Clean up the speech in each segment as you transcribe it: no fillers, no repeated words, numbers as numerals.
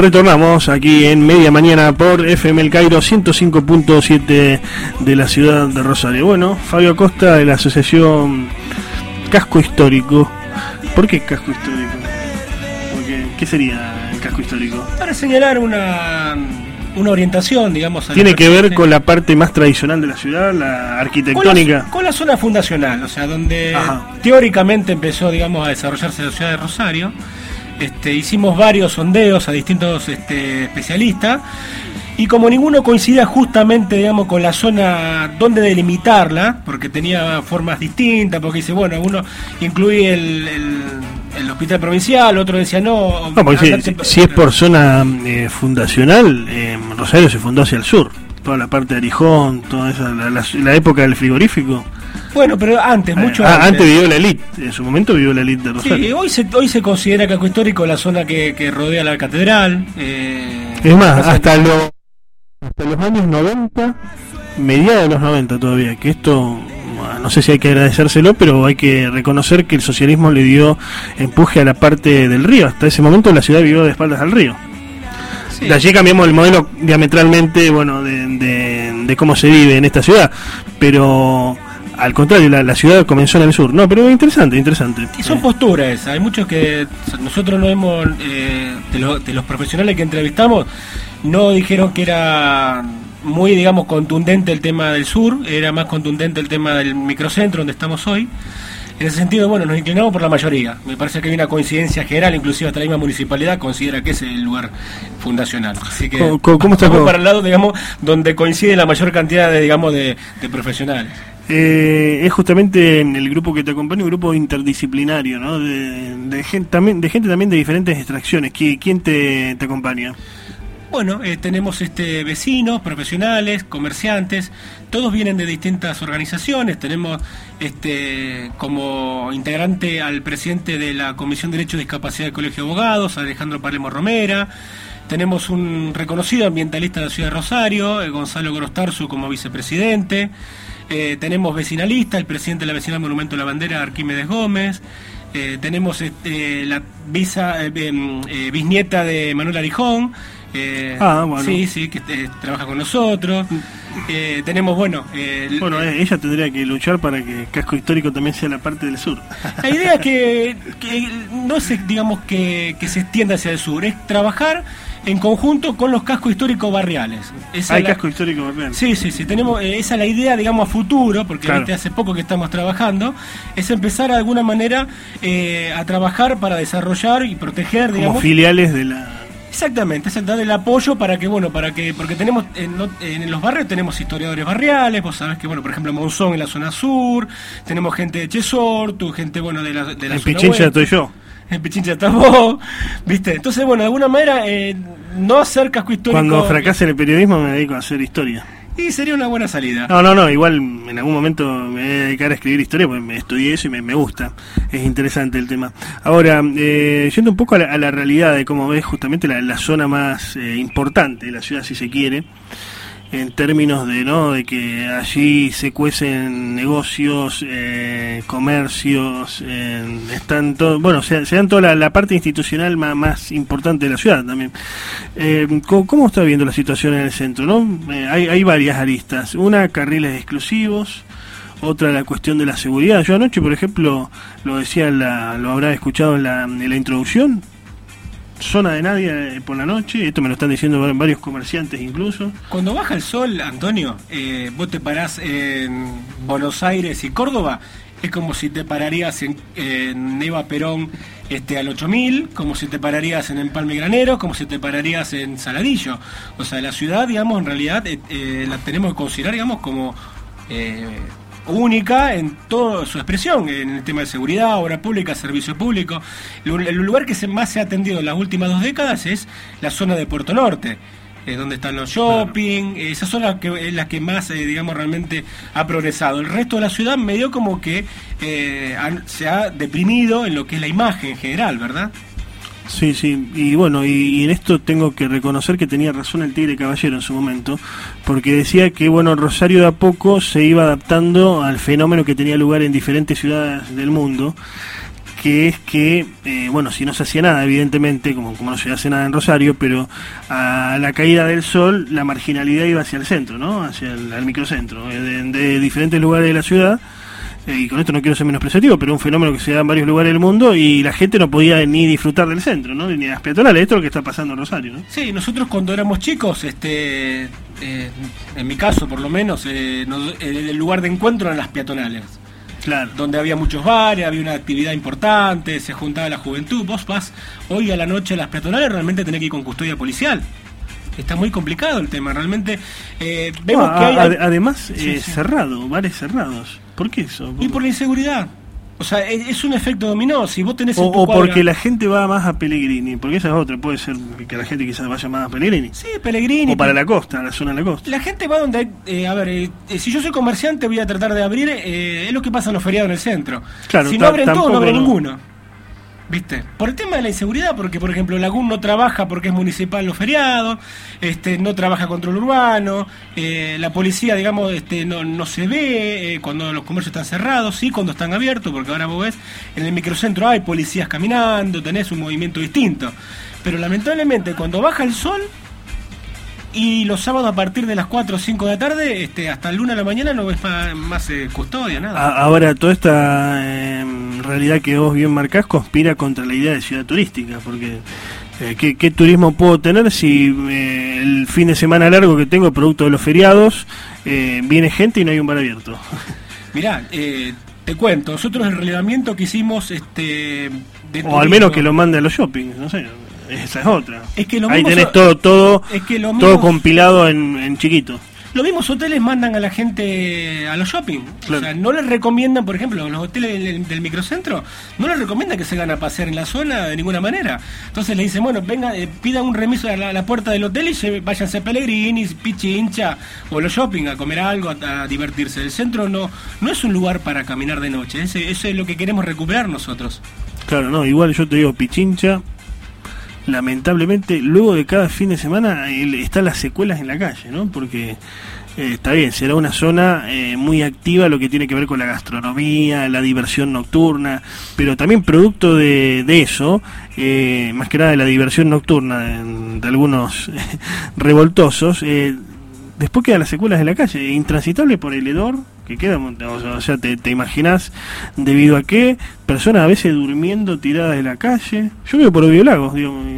Retornamos aquí en media mañana por FM El Cairo 105.7 de la ciudad de Rosario. Bueno, Fabio Acosta de la asociación Casco Histórico. ¿Por qué Casco Histórico? Porque, ¿qué sería el casco histórico? Para señalar una orientación, digamos. ¿Tiene que ver con la parte más tradicional de la ciudad, la arquitectónica? Con la zona fundacional, o sea, donde teóricamente empezó, digamos, a desarrollarse la ciudad de Rosario. Hicimos varios sondeos a distintos especialistas y como ninguno coincidía justamente, digamos, con la zona donde delimitarla, porque tenía formas distintas, porque dice, bueno, uno incluye el hospital provincial, otro decía no. No, porque si es por zona fundacional, Rosario se fundó hacia el sur, toda la parte de Arijón, toda esa, la época del frigorífico. Bueno, pero antes, mucho antes. Antes vivió la élite, en su momento vivió la élite de Rosario. Sí, hoy se considera casco histórico la zona que rodea la catedral. Es más, hasta los años 90, mediados de los 90 todavía, que esto, no sé si hay que agradecérselo, pero hay que reconocer que el socialismo le dio empuje a la parte del río. Hasta ese momento la ciudad vivió de espaldas al río. Sí. De allí cambiamos el modelo diametralmente, bueno, de cómo se vive en esta ciudad, pero... Al contrario, la ciudad comenzó en el sur. No, pero interesante. Y son posturas. Hay muchos que nosotros no hemos, de los profesionales que entrevistamos, no dijeron que era muy, digamos, contundente el tema del sur, era más contundente el tema del microcentro donde estamos hoy. En ese sentido, bueno, nos inclinamos por la mayoría. Me parece que hay una coincidencia general, inclusive hasta la misma municipalidad considera que es el lugar fundacional. Así que ¿Cómo está para el lado, digamos, donde coincide la mayor cantidad de profesionales. Es justamente en el grupo que te acompaña, un grupo interdisciplinario, ¿no? De gente también de diferentes extracciones. ¿Quién te acompaña? Bueno, tenemos vecinos, profesionales, comerciantes, todos vienen de distintas organizaciones. Tenemos como integrante al presidente de la Comisión de Derecho y Discapacidad del Colegio de Abogados, Alejandro Palermo Romera. Tenemos un reconocido ambientalista de la ciudad de Rosario, Gonzalo Gorostarzu, como vicepresidente. Tenemos vecinalistas, el presidente de la vecinal Monumento a la Bandera, Arquímedes Gómez. Tenemos la bisnieta de Manuel Arijón. Bueno. Sí, que trabaja con nosotros. Tenemos, ella tendría que luchar para que Casco Histórico también sea la parte del sur. La idea es que no es, digamos, que se extienda hacia el sur, es trabajar en conjunto con los cascos históricos barriales. Hay casco histórico barrial. Sí, tenemos esa es la idea, digamos, a futuro, porque claro. Hace poco que estamos trabajando, es empezar de alguna manera a trabajar para desarrollar y proteger, digamos, como filiales de la... Exactamente, el apoyo porque tenemos en los barrios tenemos historiadores barriales, vos sabés que, bueno, por ejemplo, Monzón en la zona sur, tenemos gente de Chesortu, gente, bueno, de la en zona Pichincha estoy yo. En Pichincha estás vos, ¿viste? Entonces, bueno, de alguna manera, no hacer casco histórico... Cuando fracase el periodismo me dedico a hacer historia. Y sería una buena salida. No, igual en algún momento me voy a dedicar a escribir historia, porque me estudié eso y me gusta. Es interesante el tema. Ahora, yendo un poco a la realidad de cómo ves justamente la zona más importante de la ciudad, si se quiere, en términos de que allí se cuecen negocios, comercios, están todo, bueno, se dan toda la parte institucional más importante de la ciudad también. ¿Cómo está viendo la situación en el centro, no? Hay varias aristas. Una, carriles exclusivos. Otra, la cuestión de la seguridad. Yo anoche, por ejemplo, lo decía, lo habrá escuchado en la introducción. Zona de nadie por la noche, esto me lo están diciendo varios comerciantes incluso. Cuando baja el sol, Antonio, vos te parás en Buenos Aires y Córdoba, es como si te pararías en Eva Perón al 8000, como si te pararías en Empalme Granero, como si te pararías en Saladillo. O sea, la ciudad, digamos, en realidad la tenemos que considerar, digamos, como... única en toda su expresión, en el tema de seguridad, obra pública, servicio público. El lugar que más se ha atendido en las últimas 2 décadas es la zona de Puerto Norte, donde están los shopping, claro. Esa zona es la que más, digamos, realmente ha progresado. El resto de la ciudad medio como que se ha deprimido en lo que es la imagen general, ¿verdad? Sí, y bueno, y en esto tengo que reconocer que tenía razón el Tigre Caballero en su momento, porque decía que, bueno, Rosario de a poco se iba adaptando al fenómeno que tenía lugar en diferentes ciudades del mundo, que es que, bueno, si no se hacía nada, evidentemente, como no se hace nada en Rosario, pero a la caída del sol, la marginalidad iba hacia el centro, ¿no? Hacia el microcentro, de diferentes lugares de la ciudad. Y con esto no quiero ser menospreciativo, pero un fenómeno que se da en varios lugares del mundo y la gente no podía ni disfrutar del centro, ¿no? Ni de las peatonales. Esto es lo que está pasando en Rosario, ¿no? Sí, nosotros cuando éramos chicos, en mi caso por lo menos, el lugar de encuentro eran las peatonales. Claro. Donde había muchos bares, había una actividad importante, se juntaba la juventud. Vos vas hoy a la noche a las peatonales, realmente tenés que ir con custodia policial. Está muy complicado el tema, realmente. Vemos que hay... Además, cerrado, bares cerrados. ¿Por qué eso? Y por la inseguridad. O sea, es un efecto dominó. Si vos tenés o porque la gente va más a Pellegrini, porque esa es otra. Puede ser que la gente quizás vaya más a Pellegrini. Sí, Pellegrini. O para la costa, a la zona de la costa. La gente va donde hay... si yo soy comerciante voy a tratar de abrir... es lo que pasa en los feriados en el centro. Claro, si no abren todo, no abre ninguno. ¿Viste? Por el tema de la inseguridad, porque por ejemplo Lagún no trabaja porque es municipal los feriados, no trabaja control urbano, la policía, digamos, no se ve cuando los comercios están cerrados, sí cuando están abiertos, porque ahora vos ves, en el microcentro hay policías caminando, tenés un movimiento distinto, pero lamentablemente cuando baja el sol y los sábados a partir de las 4 o 5 de la tarde, hasta el 1 de la mañana no ves más custodia, nada. Ahora, toda esta realidad que vos bien marcás conspira contra la idea de ciudad turística, porque ¿qué turismo puedo tener si el fin de semana largo que tengo, producto de los feriados, viene gente y no hay un bar abierto? Mirá, te cuento, nosotros el relevamiento que hicimos... de o turismo, al menos que lo mande a los shoppings, no sé. Esa es otra. Es que ahí tenés todo compilado en chiquito. Los mismos hoteles mandan a la gente a los shopping. Claro. O sea, no les recomiendan, por ejemplo, los hoteles del microcentro, no les recomiendan que se vayan a pasear en la zona de ninguna manera. Entonces le dicen, bueno, venga, pidan un remiso a la puerta del hotel y váyanse a Pellegrini, Pichincha o los shopping a comer algo, a divertirse. El centro no es un lugar para caminar de noche. Eso es lo que queremos recuperar nosotros. Claro, no, igual yo te digo, Pichincha, lamentablemente, luego de cada fin de semana están las secuelas en la calle, ¿no? Porque está bien, será una zona muy activa lo que tiene que ver con la gastronomía, la diversión nocturna, pero también producto de eso, más que nada de la diversión nocturna de algunos revoltosos, después quedan las secuelas en la calle, intransitable por el hedor que queda, o sea, te imaginás debido a qué, personas a veces durmiendo tiradas de la calle. Yo vivo por Obiolagos,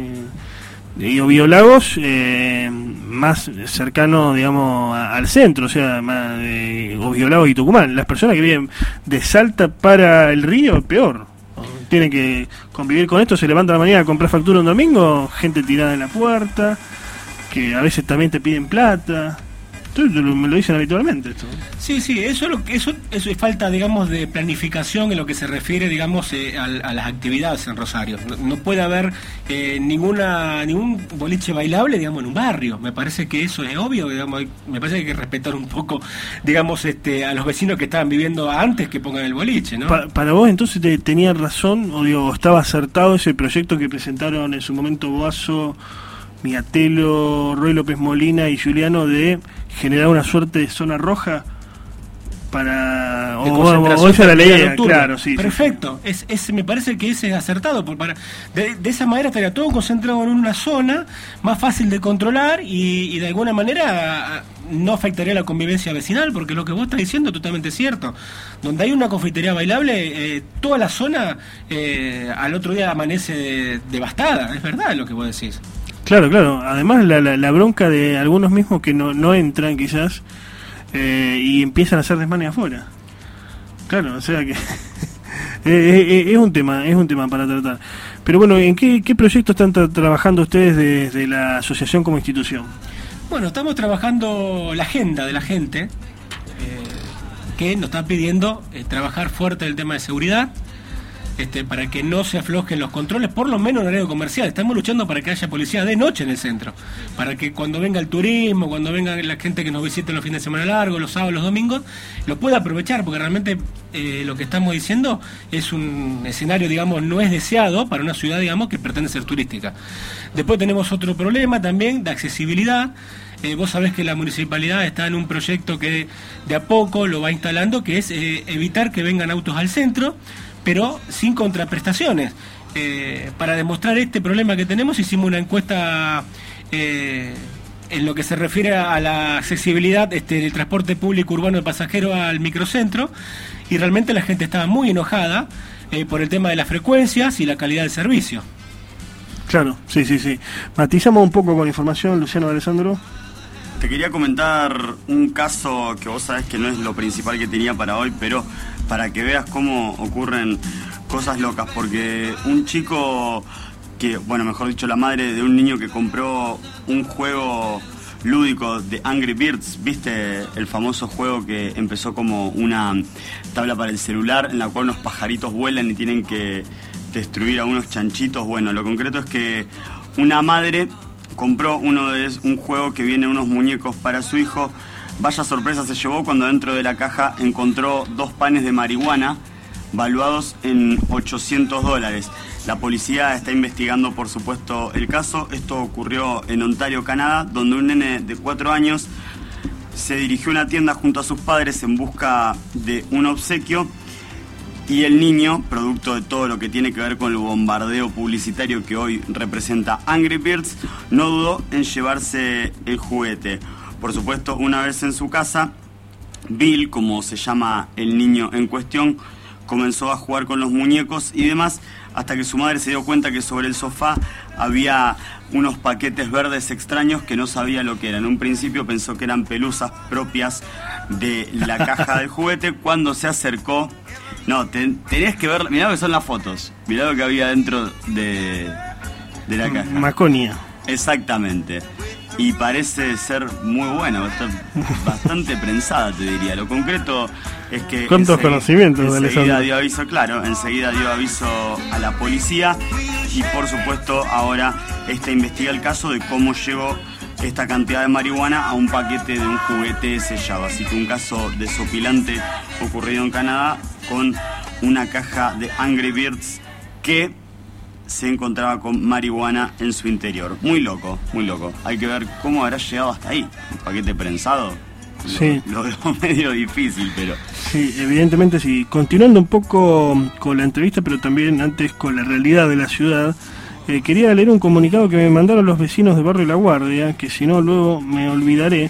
digo Obiolagos más cercano, digamos, al centro, o sea, más Obiolagos y Tucumán. Las personas que viven de Salta para el río, peor. Tienen que convivir con esto, se levantan a la mañana a comprar factura un domingo, gente tirada en la puerta, que a veces también te piden plata. Me lo dicen habitualmente esto. Sí, eso es falta, digamos, de planificación en lo que se refiere, digamos, a las actividades en Rosario. No puede haber ningún boliche bailable, digamos, en un barrio. Me parece que eso es obvio, digamos. Me parece que hay que respetar un poco, digamos, a los vecinos que estaban viviendo antes que pongan el boliche, ¿no? Para vos, entonces, tenía razón, o estaba acertado ese proyecto que presentaron en su momento Boazo, Miatelo, Roy López Molina y Juliano, de generar una suerte de zona roja para o esa la ley, claro, sí. Perfecto, sí. Me parece que ese es acertado, de esa manera estaría todo concentrado en una zona más fácil de controlar y de alguna manera no afectaría la convivencia vecinal, porque lo que vos estás diciendo es totalmente cierto. Donde hay una confitería bailable, toda la zona al otro día amanece devastada, es verdad lo que vos decís. Claro. Además la bronca de algunos mismos que no entran quizás y empiezan a hacer desmanes afuera. Claro, o sea que es un tema para tratar. Pero bueno, ¿en qué proyectos están trabajando ustedes desde la asociación como institución? Bueno, estamos trabajando la agenda de la gente que nos está pidiendo trabajar fuerte el tema de seguridad. Para que no se aflojen los controles, por lo menos en horario comercial. Estamos luchando para que haya policía de noche en el centro, para que cuando venga el turismo, cuando venga la gente que nos visite los fines de semana largos, los sábados, los domingos, lo pueda aprovechar, porque realmente lo que estamos diciendo es un escenario, digamos, no es deseado para una ciudad, digamos, que pretende ser turística. Después tenemos otro problema también de accesibilidad. Vos sabés que la municipalidad está en un proyecto que de a poco lo va instalando, que es evitar que vengan autos al centro, pero sin contraprestaciones. Para demostrar este problema que tenemos, hicimos una encuesta en lo que se refiere a la accesibilidad del transporte público urbano de pasajeros al microcentro, y realmente la gente estaba muy enojada por el tema de las frecuencias y la calidad del servicio. Claro, sí. Matizamos un poco con información, Luciano Alessandro. Te quería comentar un caso que vos sabés que no es lo principal que tenía para hoy, pero para que veas cómo ocurren cosas locas, porque un chico que, bueno, mejor dicho, la madre de un niño que compró un juego lúdico de Angry Birds, ¿viste? El famoso juego que empezó como una tabla para el celular en la cual unos pajaritos vuelan y tienen que destruir a unos chanchitos. Bueno, lo concreto es que una madre compró un juego que viene unos muñecos para su hijo. Vaya sorpresa se llevó cuando dentro de la caja encontró 2 panes de marihuana valuados en $800. La policía está investigando, por supuesto, el caso. Esto ocurrió en Ontario, Canadá, donde un nene de 4 años se dirigió a una tienda junto a sus padres en busca de un obsequio, y el niño, producto de todo lo que tiene que ver con el bombardeo publicitario que hoy representa Angry Birds, no dudó en llevarse el juguete. Por supuesto, una vez en su casa, Bill, como se llama el niño en cuestión, comenzó a jugar con los muñecos y demás, hasta que su madre se dio cuenta que sobre el sofá había unos paquetes verdes extraños que no sabía lo que eran. En un principio pensó que eran pelusas propias de la caja del juguete. Cuando se acercó, no, tenés que ver, mirá lo que son las fotos, mirá lo que había dentro de la caja. Maconia. Exactamente. Y parece ser muy buena, bastante prensada, te diría. Lo concreto es que ¿cuántos conocimientos, enseguida dio aviso, claro, enseguida dio aviso a la policía, y por supuesto ahora investiga el caso de cómo llegó esta cantidad de marihuana a un paquete de un juguete sellado. Así que un caso desopilante ocurrido en Canadá con una caja de Angry Birds que se encontraba con marihuana en su interior. Muy loco, muy loco. Hay que ver cómo habrá llegado hasta ahí. Un paquete prensado. Sí. Lo veo medio difícil, pero... Sí, evidentemente sí. Continuando un poco con la entrevista, pero también antes con la realidad de la ciudad, quería leer un comunicado que me mandaron los vecinos de Barrio La Guardia, que si no luego me olvidaré.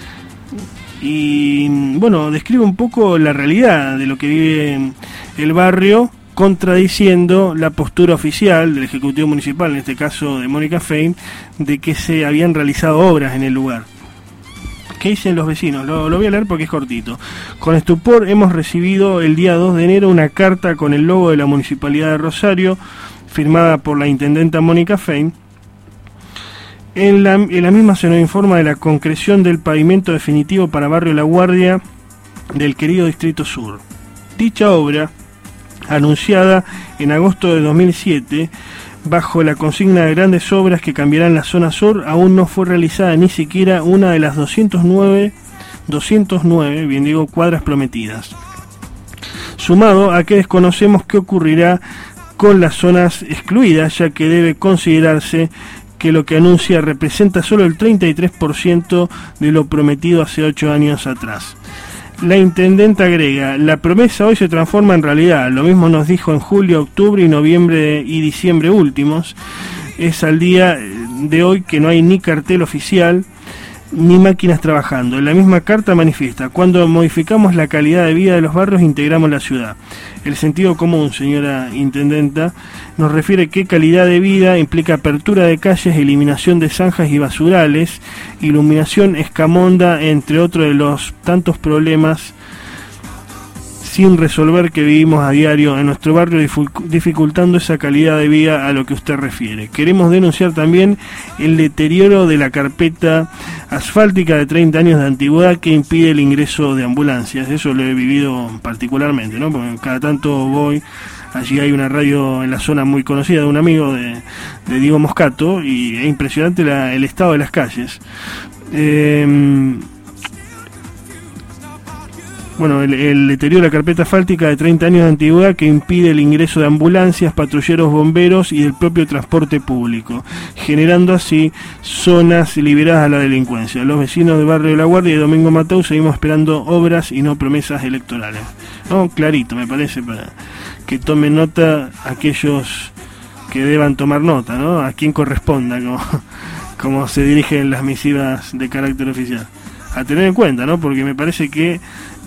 Y bueno, describe un poco la realidad de lo que vive el barrio, contradiciendo la postura oficial del Ejecutivo Municipal, en este caso de Mónica Fein, de que se habían realizado obras en el lugar. ¿Qué dicen los vecinos? Lo voy a leer porque es cortito. Con estupor hemos recibido el día 2 de enero una carta con el logo de la Municipalidad de Rosario, firmada por la intendenta Mónica Fein. En la misma se nos informa de la concreción del pavimento definitivo para Barrio La Guardia del querido Distrito Sur. Dicha obra, anunciada en agosto de 2007, bajo la consigna de grandes obras que cambiarán la zona sur, aún no fue realizada ni siquiera una de las 209, bien digo, cuadras prometidas. Sumado a que desconocemos qué ocurrirá con las zonas excluidas, ya que debe considerarse que lo que anuncia representa solo el 33% de lo prometido hace 8 años atrás. La intendenta agrega: la promesa hoy se transforma en realidad. Lo mismo nos dijo en julio, octubre y noviembre y diciembre últimos. Es al día de hoy que no hay ni cartel oficial ni máquinas trabajando. En la misma carta manifiesta: cuando modificamos la calidad de vida de los barrios, integramos la ciudad. El sentido común, señora intendenta, nos refiere que calidad de vida implica apertura de calles, eliminación de zanjas y basurales, iluminación escamonda, entre otros de los tantos problemas sin resolver que vivimos a diario en nuestro barrio, dificultando esa calidad de vida a lo que usted refiere. Queremos denunciar también el deterioro de la carpeta asfáltica de 30 años de antigüedad que impide el ingreso de ambulancias. Eso lo he vivido particularmente, ¿no? Porque cada tanto voy, allí hay una radio en la zona muy conocida de un amigo de Diego Moscato, y es impresionante el estado de las calles. Bueno, el deterioro de la carpeta asfáltica de 30 años de antigüedad que impide el ingreso de ambulancias, patrulleros, bomberos y del propio transporte público, generando así zonas liberadas a la delincuencia. Los vecinos de Barrio de La Guardia y Domingo Mateu seguimos esperando obras y no promesas electorales. No, clarito, me parece, que tomen nota aquellos que deban tomar nota, ¿no? A quien corresponda, como se dirigen las misivas de carácter oficial. A tener en cuenta, ¿no? Porque me parece que,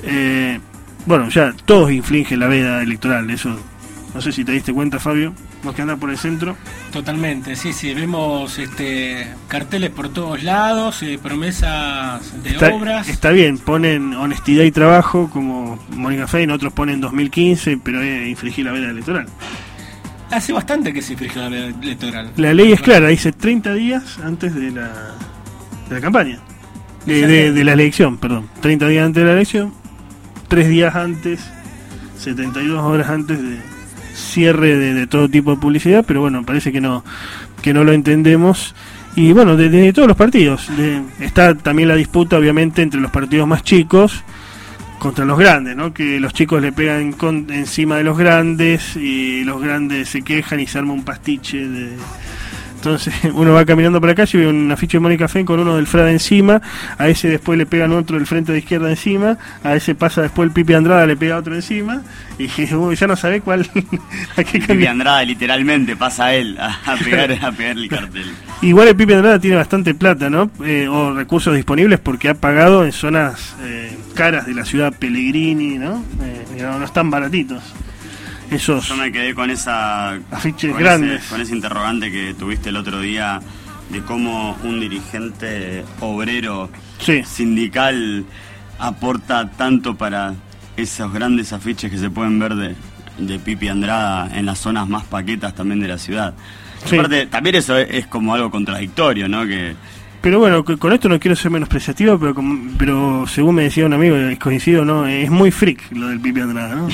bueno, ya todos infringen la veda electoral, eso, no sé si te diste cuenta, Fabio, vos que andás por el centro. Totalmente, sí, vemos carteles por todos lados, promesas de obras. Está bien, ponen honestidad y trabajo, como Mónica Fein, otros ponen 2015, pero infringir la veda electoral. Hace bastante que se infringió la veda electoral. La ley es clara, dice 30 días antes de la campaña. De la elección, perdón. 30 días antes de la elección, 3 días antes, 72 horas antes de cierre de todo tipo de publicidad, pero bueno, parece que no lo entendemos. Y bueno, de todos los partidos. Está también la disputa, obviamente, entre los partidos más chicos contra los grandes, ¿no? Que los chicos le pegan encima de los grandes y los grandes se quejan y se arma un pastiche de... Entonces uno va caminando por la calle y ve un afiche de Mónica Fein con uno del Frade encima, a ese después le pegan otro del Frente de Izquierda encima, a ese pasa después el Pipi Andrada, le pega otro encima, y ya no sabe cuál... a qué Pipi Andrada literalmente pasa a él a pegar el cartel. Igual el Pipi Andrada tiene bastante plata, ¿no? O recursos disponibles porque ha pagado en zonas caras de la ciudad Pellegrini, ¿no? No están baratitos. Yo me quedé con afiches grandes. Con ese interrogante que tuviste el otro día de cómo un dirigente obrero sindical aporta tanto para esos grandes afiches que se pueden ver de Pipi Andrada en las zonas más paquetas también de la ciudad. Sí. Aparte, también eso es como algo contradictorio, ¿no? Pero bueno, con esto no quiero ser menospreciativo, pero según me decía un amigo, coincido, ¿no? Es muy freak lo del Pipi Andrada, ¿no?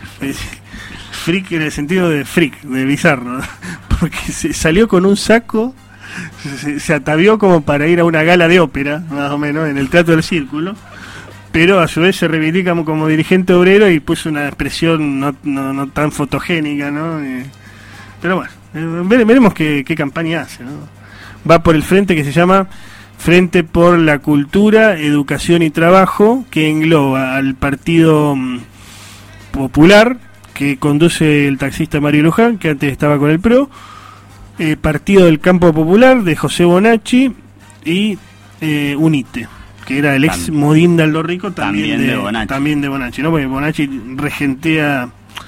Freak en el sentido de freak, de bizarro, ¿no? Porque se salió con un saco, se atavió como para ir a una gala de ópera, más o menos, en el Teatro del Círculo, pero a su vez se reivindica como dirigente obrero y puso una expresión no tan fotogénica, ¿no? Pero bueno, veremos qué campaña hace, ¿no? Va por el frente que se llama Frente por la Cultura, Educación y Trabajo, que engloba al Partido Popular, que conduce el taxista Mario Luján, que antes estaba con el PRO, Partido del Campo Popular de José Bonacci y UNITE, que era el ex Modín de Aldo Rico, también de Bonacci, ¿no? Porque Bonacci regentea,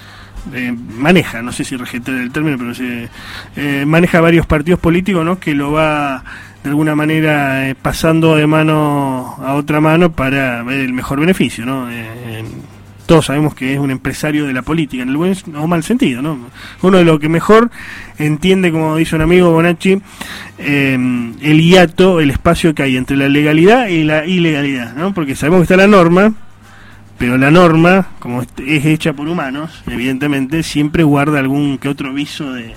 maneja, no sé si regentea el término, pero maneja varios partidos políticos, ¿no? Que lo va de alguna manera pasando de mano a otra mano para ver el mejor beneficio, ¿no? Todos sabemos que es un empresario de la política, en el buen o mal sentido, ¿no? Uno de los que mejor entiende, como dice un amigo Bonacci, el hiato, el espacio que hay entre la legalidad y la ilegalidad, ¿no? Porque sabemos que está la norma, pero la norma, como es hecha por humanos, evidentemente, siempre guarda algún que otro viso de...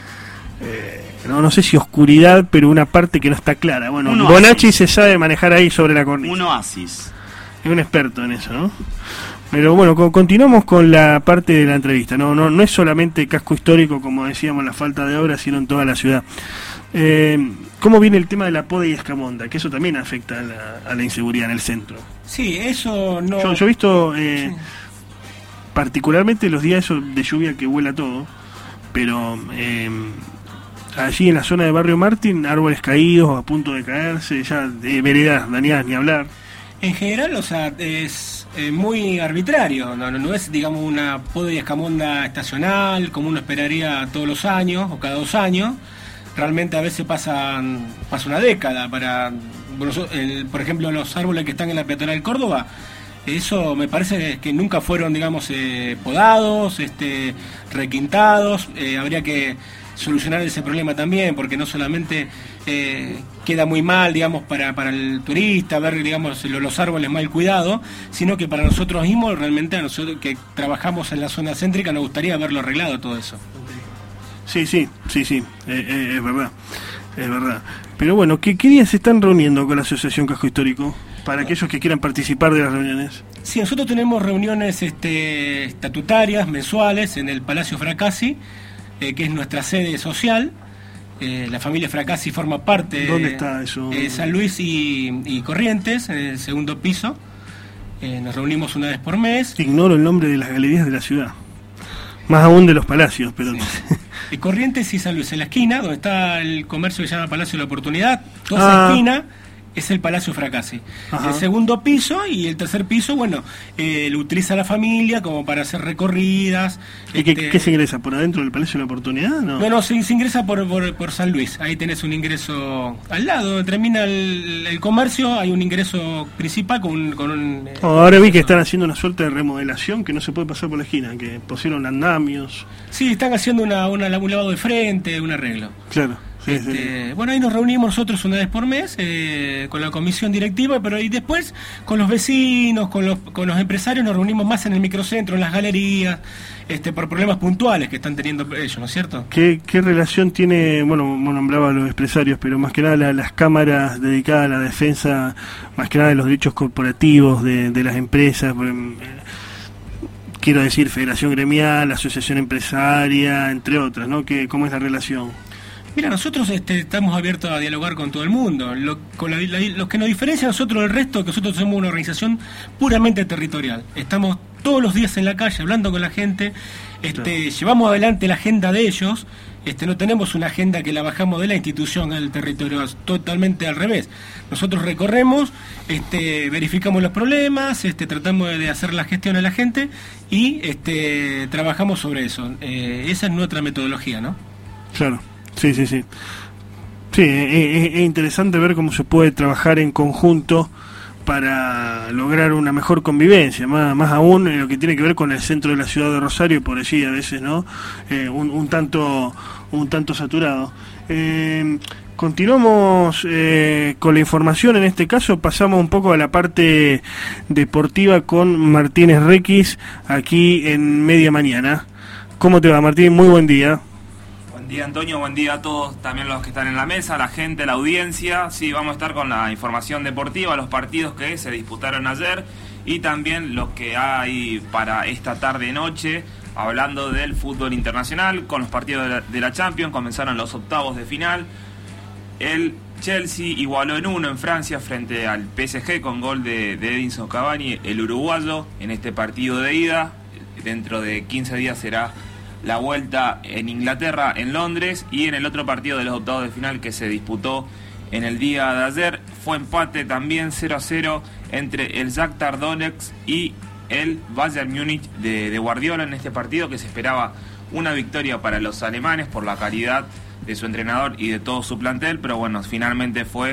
no sé si oscuridad, pero una parte que no está clara. Bueno, Bonacci se sabe manejar ahí sobre la cornisa. Un oasis. Es un experto en eso, ¿no? Pero bueno, continuamos con la parte de la entrevista. No es solamente casco histórico, como decíamos, la falta de obras, sino en toda la ciudad. ¿Cómo viene el tema de la poda y escamonda? Que eso también afecta a la inseguridad en el centro. Sí, eso no... Yo he visto particularmente los días esos de lluvia que vuela todo, pero allí en la zona de Barrio Martín, árboles caídos a punto de caerse, ya veredas dañadas ni hablar. En general, o sea, es muy arbitrario, no es, digamos, una poda y escamonda estacional, como uno esperaría todos los años o cada 2 años. Realmente a veces pasa una década para, por ejemplo, los árboles que están en la peatonal de Córdoba. Eso me parece que nunca fueron, digamos, podados, requintados. Habría que solucionar ese problema también, porque no solamente queda muy mal, digamos, para el turista ver, digamos, los árboles mal cuidados, sino que para nosotros mismos, realmente a nosotros que trabajamos en la zona céntrica, nos gustaría verlo arreglado todo eso. Sí, es verdad. Pero bueno, ¿qué días se están reuniendo con la Asociación Casco Histórico? Para aquellos que quieran participar de las reuniones. Sí, nosotros tenemos reuniones estatutarias, mensuales, en el Palacio Fracassi, que es nuestra sede social. La familia Fracassi forma parte. ¿Dónde está eso? San Luis y Corrientes, en el 2º piso. Nos reunimos una vez por mes. Ignoro el nombre de las galerías de la ciudad. Más aún de los Palacios, pero... Sí. Corrientes y San Luis, en la esquina, donde está el comercio que se llama Palacio de la Oportunidad, toda esa esquina es el Palacio Fracassi. El segundo piso y el tercer piso, bueno, lo utiliza la familia como para hacer recorridas. ¿Y qué se ingresa? ¿Por adentro del Palacio de la Oportunidad? No, se ingresa por San Luis. Ahí tenés un ingreso al lado, donde termina el comercio, hay un ingreso principal con un ahora vi que están haciendo una suerte de remodelación que no se puede pasar por la esquina, que pusieron andamios. Sí, están haciendo un lavado de frente, un arreglo. Claro. Sí. Bueno, ahí nos reunimos nosotros una vez por mes con la comisión directiva, pero y después con los vecinos, con los empresarios nos reunimos más en el microcentro, en las galerías, por problemas puntuales que están teniendo ellos, ¿no es cierto? ¿Qué relación tiene, bueno, nombraba a los empresarios, pero más que nada las cámaras dedicadas a la defensa, más que nada de los derechos corporativos de las empresas? Quiero decir, Federación Gremial, Asociación Empresaria, entre otras, ¿no? ¿Cómo es la relación? Mira, nosotros estamos abiertos a dialogar con todo el mundo. Lo que nos diferencia a nosotros del resto es que nosotros somos una organización puramente territorial. Estamos todos los días en la calle hablando con la gente, llevamos adelante la agenda de ellos, no tenemos una agenda que la bajamos de la institución al territorio, totalmente al revés. Nosotros recorremos, verificamos los problemas, tratamos de hacer la gestión a la gente y trabajamos sobre eso. Esa es nuestra metodología, ¿no? Claro. Sí. Sí, es interesante ver cómo se puede trabajar en conjunto para lograr una mejor convivencia, más aún en lo que tiene que ver con el centro de la ciudad de Rosario, por allí a veces, ¿no? Un tanto saturado. Continuamos con la información. En este caso pasamos un poco a la parte deportiva con Martínez Requis aquí en Media Mañana. ¿Cómo te va, Martín? Muy buen día. Buen día, Antonio, buen día a todos, también los que están en la mesa, la gente, la audiencia. Sí, vamos a estar con la información deportiva, los partidos que se disputaron ayer y también los que hay para esta tarde-noche, hablando del fútbol internacional, con los partidos de la Champions. Comenzaron los octavos de final. El Chelsea igualó en 1 en Francia frente al PSG con gol de Edinson Cavani, el uruguayo, en este partido de ida. Dentro de 15 días será la vuelta en Inglaterra, en Londres, y en el otro partido de los octavos de final que se disputó en el día de ayer fue empate también 0-0 entre el Shakhtar Donetsk y el Bayern Múnich de Guardiola en este partido, que se esperaba una victoria para los alemanes por la calidad de su entrenador y de todo su plantel, pero bueno, finalmente fue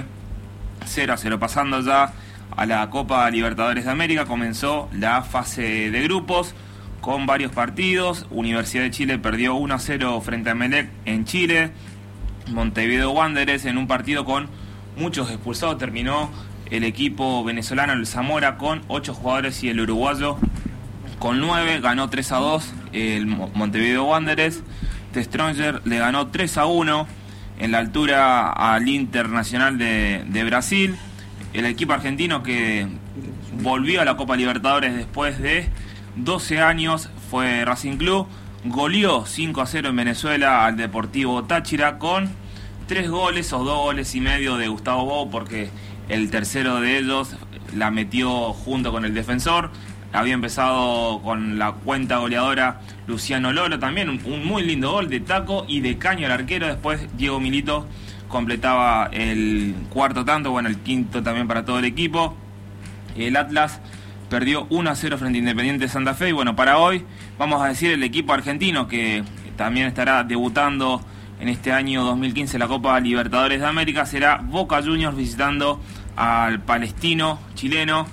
0-0. Pasando ya a la Copa Libertadores de América, comenzó la fase de grupos con varios partidos. Universidad de Chile perdió 1-0 frente a Emelec en Chile. Montevideo Wanderers, en un partido con muchos expulsados, terminó el equipo venezolano, el Zamora, con 8 jugadores y el uruguayo con 9. Ganó 3-2 el Montevideo Wanderers. The Stronger le ganó 3-1 en la altura al Internacional de Brasil. El equipo argentino que volvió a la Copa Libertadores después de 12 años fue Racing Club. Goleó 5-0 en Venezuela al Deportivo Táchira con 3 goles o 2 goles y medio de Gustavo Bou, porque el tercero de ellos la metió junto con el defensor. Había empezado con la cuenta goleadora Luciano Lolo, también un muy lindo gol de taco y de caño al arquero. Después Diego Milito completaba el cuarto tanto, bueno, el quinto también para todo el equipo. El Atlas perdió 1-0 frente a Independiente Santa Fe. Y bueno, para hoy vamos a decir el equipo argentino que también estará debutando en este año 2015 la Copa Libertadores de América será Boca Juniors visitando al Palestino chileno.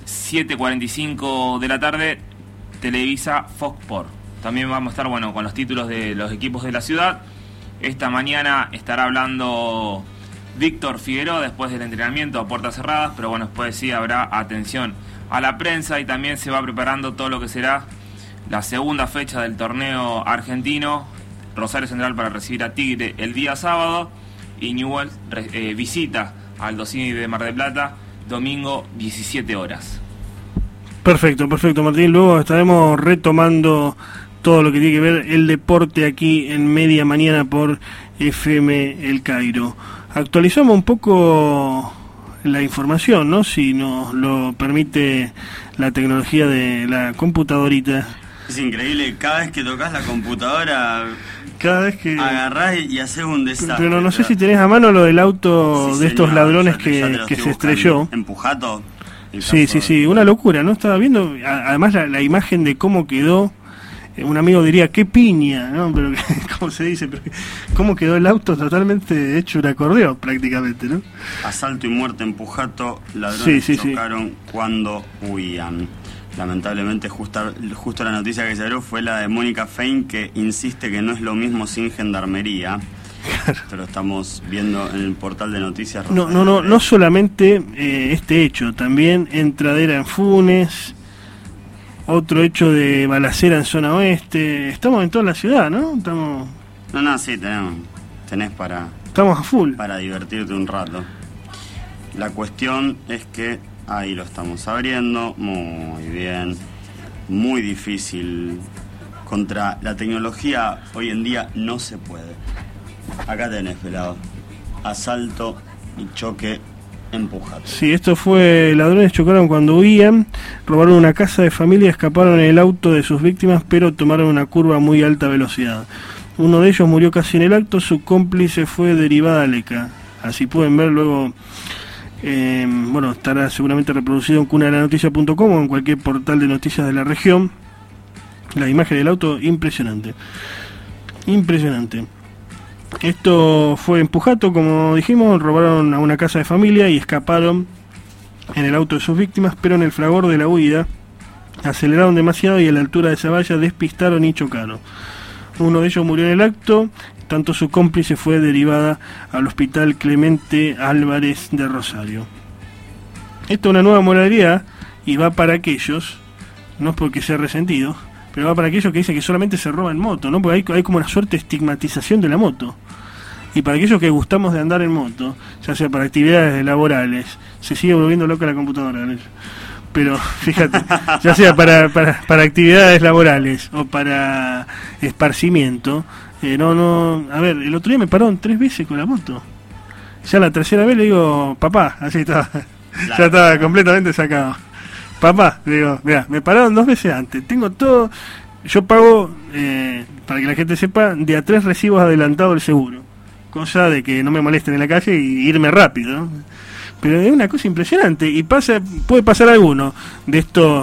7:45 de la tarde, Televisa Fox Sports. También vamos a estar, bueno, con los títulos de los equipos de la ciudad. Esta mañana estará hablando Víctor Figueroa después del entrenamiento a puertas cerradas, pero bueno, después sí habrá atención a la prensa y también se va preparando todo lo que será la segunda fecha del torneo argentino. Rosario Central para recibir a Tigre el día sábado y Newell's visita al Aldosivi de Mar del Plata domingo 17 horas. Perfecto, Martín. Luego estaremos retomando todo lo que tiene que ver el deporte aquí en Media Mañana por FM El Cairo. Actualizamos un poco la información, ¿no? Si nos lo permite la tecnología de la computadorita. Es increíble, cada vez que tocas la computadora, Cada vez que agarrás y haces un desastre. pero no sé si tenés a mano lo del auto Sí, de estos señor, ladrones ya te lo que estoy se buscando. estrelló. Empujato. El Sí, caso- sí, sí, una locura, ¿no? Estaba viendo, además la imagen de cómo quedó, un amigo diría, qué piña, ¿no? Pero, ¿cómo se dice? Pero, ¿cómo quedó el auto totalmente hecho un acordeón prácticamente, ¿no? Asalto y muerte en Pujato, ladrones Sí, sí, sí. chocaron cuando huían. Lamentablemente justo la noticia que se dio fue la de Mónica Fein, que insiste que no es lo mismo sin gendarmería. Pero estamos viendo en el portal de noticias. No solamente este hecho, también entradera en Funes, otro hecho de balacera en zona oeste. Estamos en toda la ciudad, ¿no? Sí, tenés Estamos a full. para divertirte un rato. La cuestión es que ahí lo estamos abriendo, muy bien, muy difícil. Contra la tecnología hoy en día no se puede. Acá tenés, pelado. Asalto y choque en Pujato. Sí, esto fue, ladrones chocaron cuando huían, robaron una casa de familia, escaparon en el auto de sus víctimas, pero tomaron una curva a muy alta velocidad. Uno de ellos murió casi en el acto, su cómplice fue derivada a Leca. Así pueden ver luego, estará seguramente reproducido en cunadelanoticia.com o en cualquier portal de noticias de la región. La imagen del auto, impresionante. Impresionante. Esto fue en Pujato, como dijimos, robaron a una casa de familia y escaparon en el auto de sus víctimas, pero en el fragor de la huida aceleraron demasiado y a la altura de esa valla despistaron y chocaron. Uno de ellos murió en el acto, tanto su cómplice fue derivada al hospital Clemente Álvarez de Rosario. Esto es una nueva modalidad y va para aquellos, no es porque sea resentido, pero va para aquellos que dicen que solamente se roba en moto, ¿no? Porque hay como una suerte de estigmatización de la moto. Y para aquellos que gustamos de andar en moto, ya sea para actividades laborales, se sigue volviendo loca la computadora, ¿no? Pero fíjate, ya sea para actividades laborales o para esparcimiento, a ver, el otro día me pararon 3 veces con la moto. Ya la tercera vez le digo, papá, así estaba, ya estaba completamente sacado. Papá, le digo, mira, me pararon 2 veces antes, tengo todo, yo pago, para que la gente sepa, de a 3 recibos adelantados del seguro, cosa de que no me molesten en la calle y irme rápido, ¿no? Pero es una cosa impresionante y puede pasar alguno de estos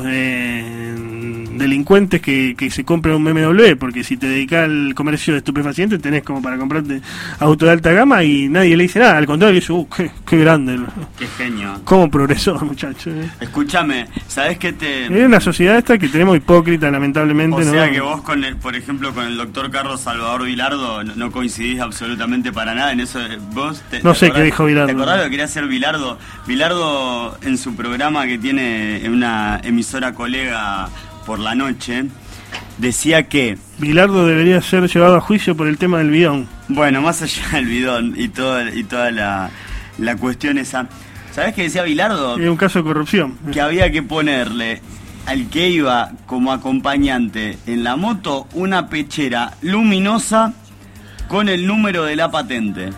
delincuentes que se compran un BMW, porque si te dedicas al comercio de estupefacientes tenés como para comprarte auto de alta gama y nadie le dice nada, al contrario dice, qué grande, qué genio, cómo progresó, muchacho. Escúchame, ¿sabés qué te...? Es una sociedad esta que tenemos hipócrita, lamentablemente. O sea ¿no? que vos, por ejemplo, con el doctor Carlos Salvador Vilardo no coincidís absolutamente para nada en eso. Vos no sé qué dijo Vilardo. ¿Te acordás lo que quería hacer Vilardo? Vilardo, en su programa que tiene en una emisora colega por la noche, decía que... Vilardo debería ser llevado a juicio por el tema del bidón. Bueno, más allá del bidón y toda la cuestión esa... ¿Sabés qué decía Vilardo? Es un caso de corrupción. Que había que ponerle al que iba como acompañante en la moto una pechera luminosa con el número de la patente.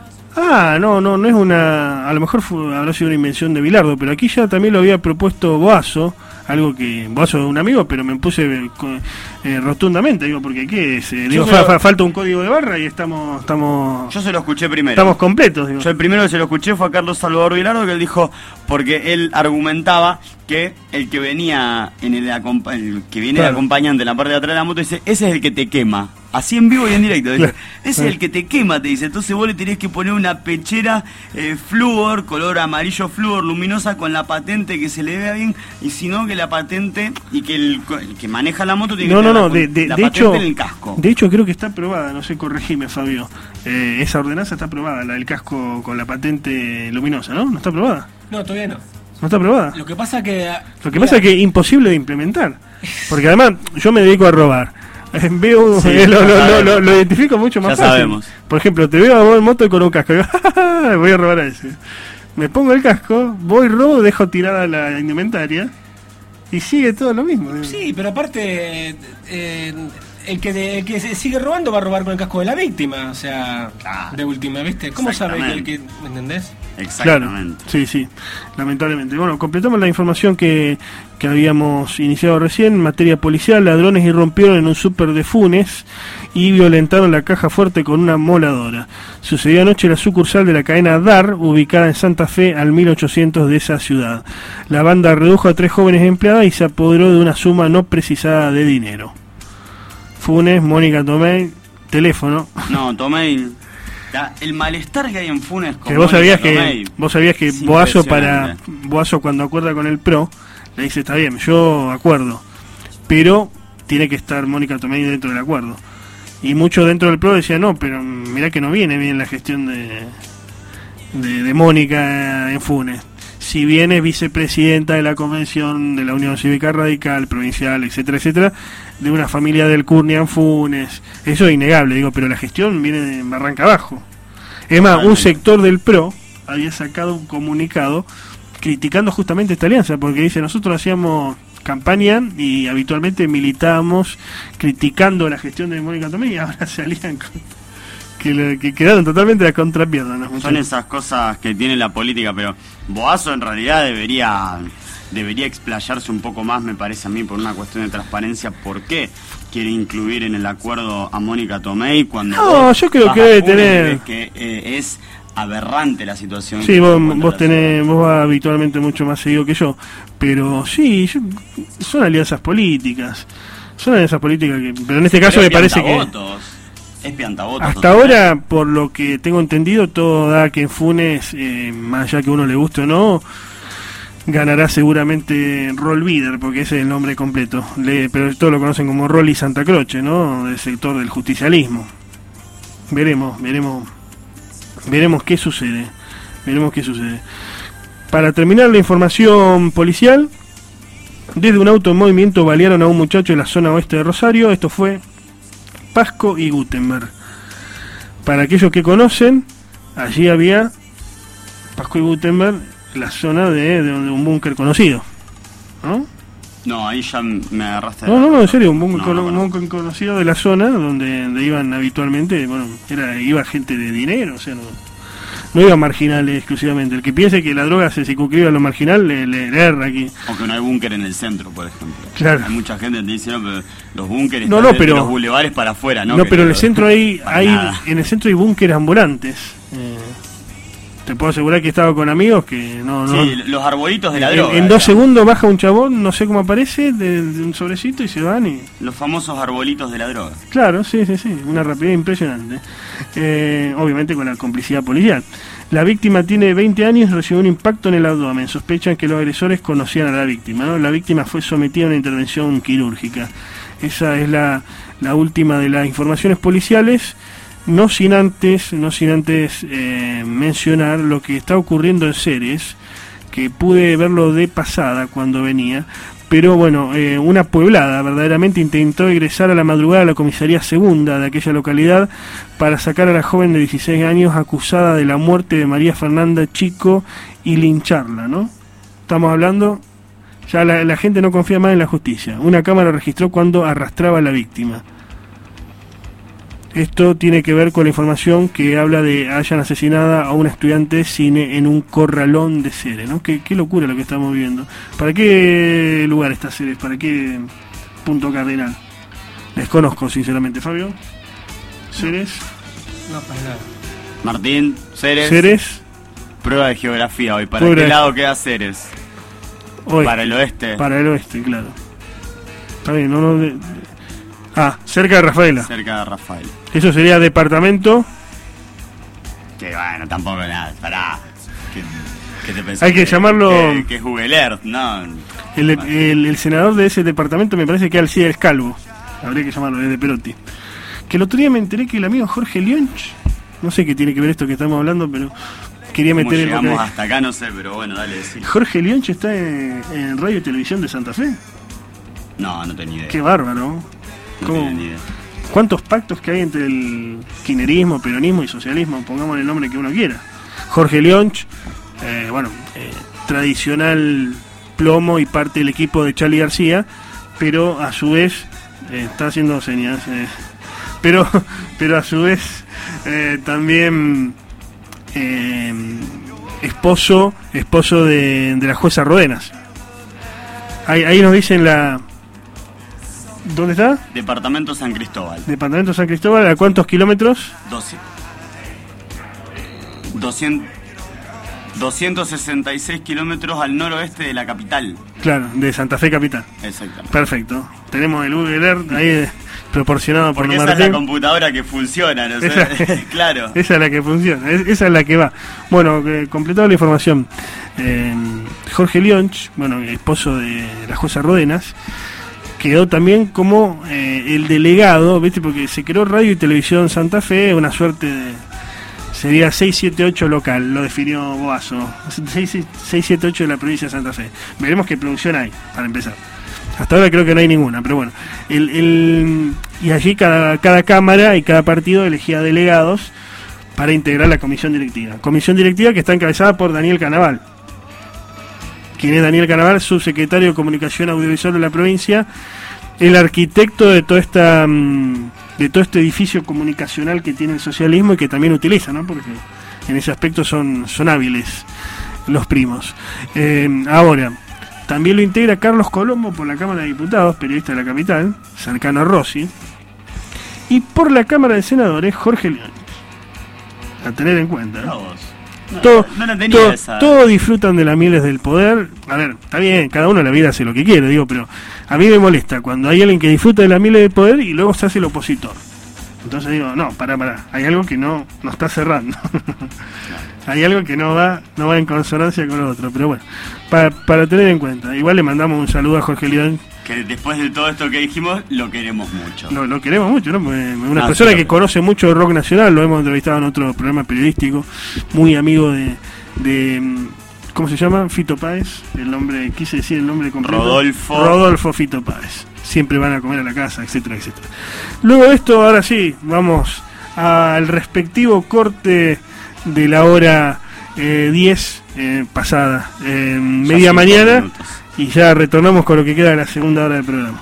No es una... A lo mejor habrá sido una invención de Vilardo, pero aquí ya también lo había propuesto Boazo, algo que... Boazo es un amigo, pero me puse rotundamente, digo, porque ¿qué es? Falta un código de barra y estamos... Yo se lo escuché primero. Estamos completos, digo. Yo el primero que se lo escuché fue a Carlos Salvador Vilardo, que él dijo, porque él argumentaba que el que venía el que viene de acompañante en la parte de atrás de la moto, dice, ese es el que te quema. Así en vivo y en directo, dice, ese es el que te quema, te dice. Entonces vos le tenés que poner una pechera flúor, color amarillo flúor, luminosa, con la patente que se le vea bien, y si no, que la patente, y que el que maneja la moto tiene que tener la patente hecho, en el casco. De hecho creo que está aprobada, no sé, corregime, Fabio. Esa ordenanza está aprobada, la del casco con la patente luminosa, ¿no? ¿No está aprobada? No, todavía no. ¿No está aprobada? Lo que pasa es que es que es imposible de implementar. Porque además yo me dedico a robar. Veo, Sí, lo identifico mucho más ya fácil. Sabemos. Por ejemplo, te veo a vos en moto con un casco. Voy a robar a ese. Me pongo el casco, voy, robo, dejo tirada la indumentaria y sigue todo lo mismo. Sí, pero aparte el que se sigue robando va a robar con el casco de la víctima, o sea, de última, ¿viste? ¿Cómo sabe que el que... ¿Me entendés? Exactamente. Claro, sí, lamentablemente. Bueno, completamos la información que que habíamos iniciado recién. En materia policial, ladrones irrumpieron en un súper de Funes y violentaron la caja fuerte con una moladora. Sucedió anoche en la sucursal de la cadena DAR, ubicada en Santa Fe, al 1800 de esa ciudad. La banda redujo a 3 jóvenes empleadas y se apoderó de una suma no precisada de dinero. Funes, Mónica Tomei, teléfono. No, Tomei... El malestar que hay en Funes con que vos sabías Tomei, que Boazo cuando acuerda con el PRO le dice, está bien, yo acuerdo, pero tiene que estar Mónica Tomei dentro del acuerdo. Y muchos dentro del PRO decían, no, pero mirá que no viene bien la gestión de Mónica en Funes. Si bien es vicepresidenta de la Convención de la Unión Cívica Radical, provincial, etcétera, etcétera, de una familia del Curnia en Funes, eso es innegable, digo, pero la gestión viene de barranca abajo. Es más, un sector del PRO había sacado un comunicado criticando justamente esta alianza, porque dice, nosotros hacíamos campaña y habitualmente militábamos criticando la gestión de Mónica Tomei y ahora se alían con... Que quedaron totalmente a contrapierna, ¿no? Son esas cosas que tiene la política, pero Boazo en realidad debería explayarse un poco más, me parece a mí, por una cuestión de transparencia. ¿Por qué quiere incluir en el acuerdo a Mónica Tomei cuando... No, yo creo que debe tener... Que es aberrante la situación. Sí, vos vas habitualmente mucho más seguido que yo, pero sí, son alianzas políticas. Son alianzas políticas que... Pero en este caso me parece que... Es piantabotos. Hasta ahora, por lo que tengo entendido, todo da que en Funes, más allá que uno le guste o no, ganará seguramente Rol Bider, porque ese es el nombre completo. Pero todos lo conocen como Rolly Santa Croce, ¿no? Del sector del justicialismo. Veremos qué sucede. Para terminar la información policial, desde un auto en movimiento balearon a un muchacho en la zona oeste de Rosario. Esto fue Pasco y Gutenberg. Para aquellos que conocen, allí había Pasco y Gutenberg, la zona de un búnker conocido, ¿no? No, ahí ya me agarraste. No, en serio, un búnker conocido de la zona donde iban habitualmente. Bueno, iba gente de dinero, o sea, no iba marginales exclusivamente. El que piense que la droga se circunscribe a lo marginal le erra aquí. Aunque no hay búnker en el centro, por ejemplo. Claro. Hay mucha gente que dice, no, pero los búnkeres pero los bulevares para afuera, ¿no? No, pero en el centro hay búnkeres ambulantes. Te puedo asegurar que he estado con amigos que Sí, los arbolitos de la droga. En 2 segundos baja un chabón, no sé cómo aparece, de un sobrecito y se van y... Los famosos arbolitos de la droga. Claro, sí, una rapidez impresionante. Obviamente con la complicidad policial. La víctima tiene 20 años y recibió un impacto en el abdomen. Sospechan que los agresores conocían a la víctima, ¿no? La víctima fue sometida a una intervención quirúrgica. Esa es la última de las informaciones policiales. No sin antes mencionar lo que está ocurriendo en Ceres, que pude verlo de pasada cuando venía, pero bueno, una pueblada verdaderamente intentó ingresar a la madrugada a la comisaría segunda de aquella localidad para sacar a la joven de 16 años acusada de la muerte de María Fernanda Chico y lincharla, ¿no? Estamos hablando, ya la gente no confía más en la justicia. Una cámara registró cuando arrastraba a la víctima. Esto tiene que ver con la información que habla de hayan asesinado a una estudiante de cine en un corralón de Ceres, ¿no? Qué locura lo que estamos viendo. ¿Para qué lugar está Ceres? ¿Para qué punto cardenal? Desconozco, sinceramente. Fabio, Ceres. No, para nada. Martín, Ceres. Ceres. Prueba de geografía hoy. ¿Para qué lado queda Ceres? Hoy. Para el oeste. Para el oeste, claro. Está bien, cerca de Rafaela. Cerca de Rafael. Eso sería departamento. Que bueno, tampoco nada. Pará. ¿Qué te pensás? Hay que llamarlo. Que es Google Earth, no. El senador de ese departamento me parece que Alcides Calvo. Habría que llamarlo, es de Perotti. Que el otro día me enteré que el amigo Jorge Lionch, no sé qué tiene que ver esto que estamos hablando, pero quería meter el llegamos hasta acá, no sé, pero bueno, dale, decir. Jorge Lionch está en Radio y Televisión de Santa Fe. No tenía idea. Qué bárbaro. ¿Cuántos pactos que hay entre el kirchnerismo, peronismo y socialismo? Pongamos el nombre que uno quiera. Jorge Lionch, tradicional plomo y parte del equipo de Charly García, pero a su vez está haciendo señas, pero a su vez también esposo de la jueza Rodenas. Ahí nos dicen la... ¿Dónde está? Departamento San Cristóbal. Departamento San Cristóbal, ¿a cuántos kilómetros? 266 kilómetros al noroeste de la capital. Claro, de Santa Fe capital. Exactamente. Perfecto. Tenemos el Google Earth ahí proporcionado por Porque esa Martín. es la computadora que funciona, ¿no? Esa, claro. Esa es la que funciona, esa es la que va. Bueno, completado la información. Jorge Lionch, bueno, esposo de la jueza Ródenas, quedó también como el delegado, ¿viste? Porque se creó Radio y Televisión Santa Fe, una suerte de... Sería 678 local, lo definió Boazo. 678 de la provincia de Santa Fe. Veremos qué producción hay, para empezar. Hasta ahora creo que no hay ninguna, pero bueno. Y allí cada cámara y cada partido elegía delegados para integrar la comisión directiva. Comisión directiva que está encabezada por Daniel Canaval. ¿Quién es Daniel Canaval? Subsecretario de Comunicación Audiovisual de la provincia, el arquitecto de toda esta... de todo este edificio comunicacional que tiene el socialismo y que también utiliza, ¿no? Porque en ese aspecto son hábiles los primos. Ahora, también lo integra Carlos Colombo por la Cámara de Diputados, periodista de la capital, cercano a Rossi, y por la Cámara de Senadores, Jorge León. A tener en cuenta, ¿no? Todos disfrutan de las mieles del poder. A ver, está bien, cada uno en la vida hace lo que quiere, digo, pero a mí me molesta cuando hay alguien que disfruta de las mieles del poder y luego se hace el opositor. Entonces digo, no, pará, hay algo que no está cerrando. Hay algo que no va en consonancia con lo otro, pero bueno, para tener en cuenta. Igual le mandamos un saludo a Jorge León, que después de todo esto que dijimos, lo queremos mucho. Lo queremos mucho, ¿no? Una persona que conoce mucho el rock nacional, lo hemos entrevistado en otro programa periodístico, muy amigo de ¿cómo se llama? Fito Páez, el nombre, quise decir el nombre completo. Rodolfo Fito Páez. Siempre van a comer a la casa, etcétera, etcétera. Luego de esto, ahora sí, vamos al respectivo corte de la hora 10 pasada, media mañana. Minutos. Y ya retornamos con lo que queda de la segunda hora del programa.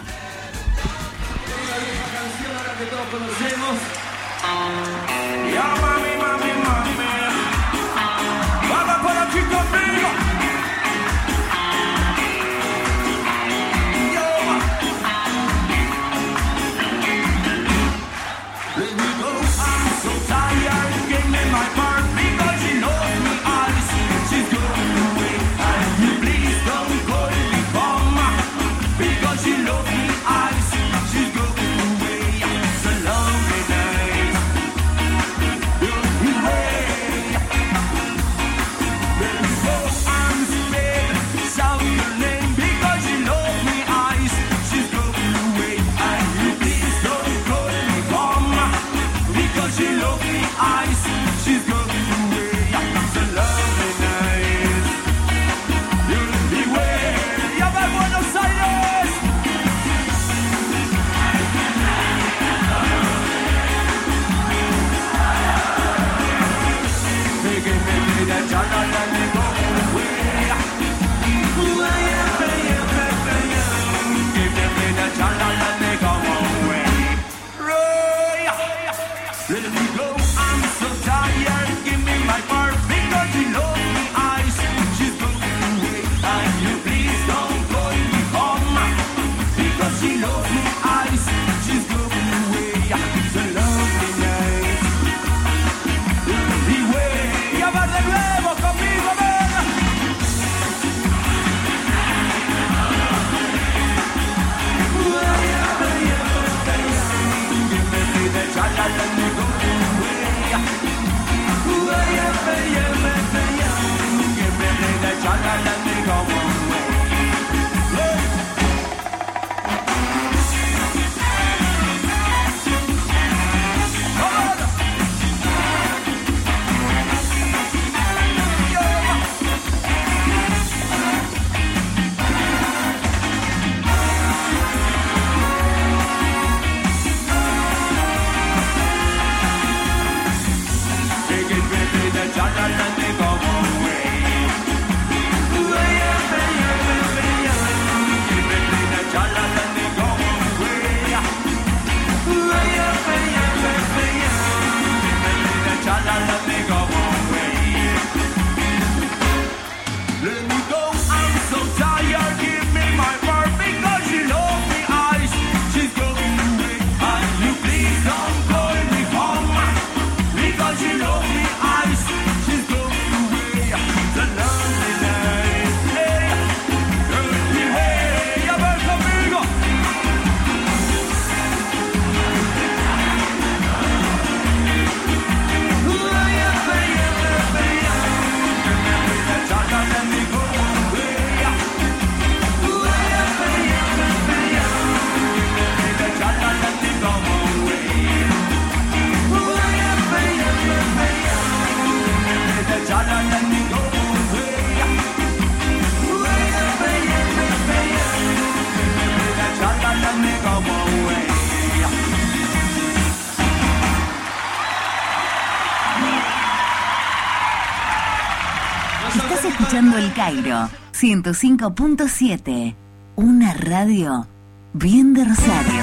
escuchando El Cairo 105.7, una radio bien de Rosario.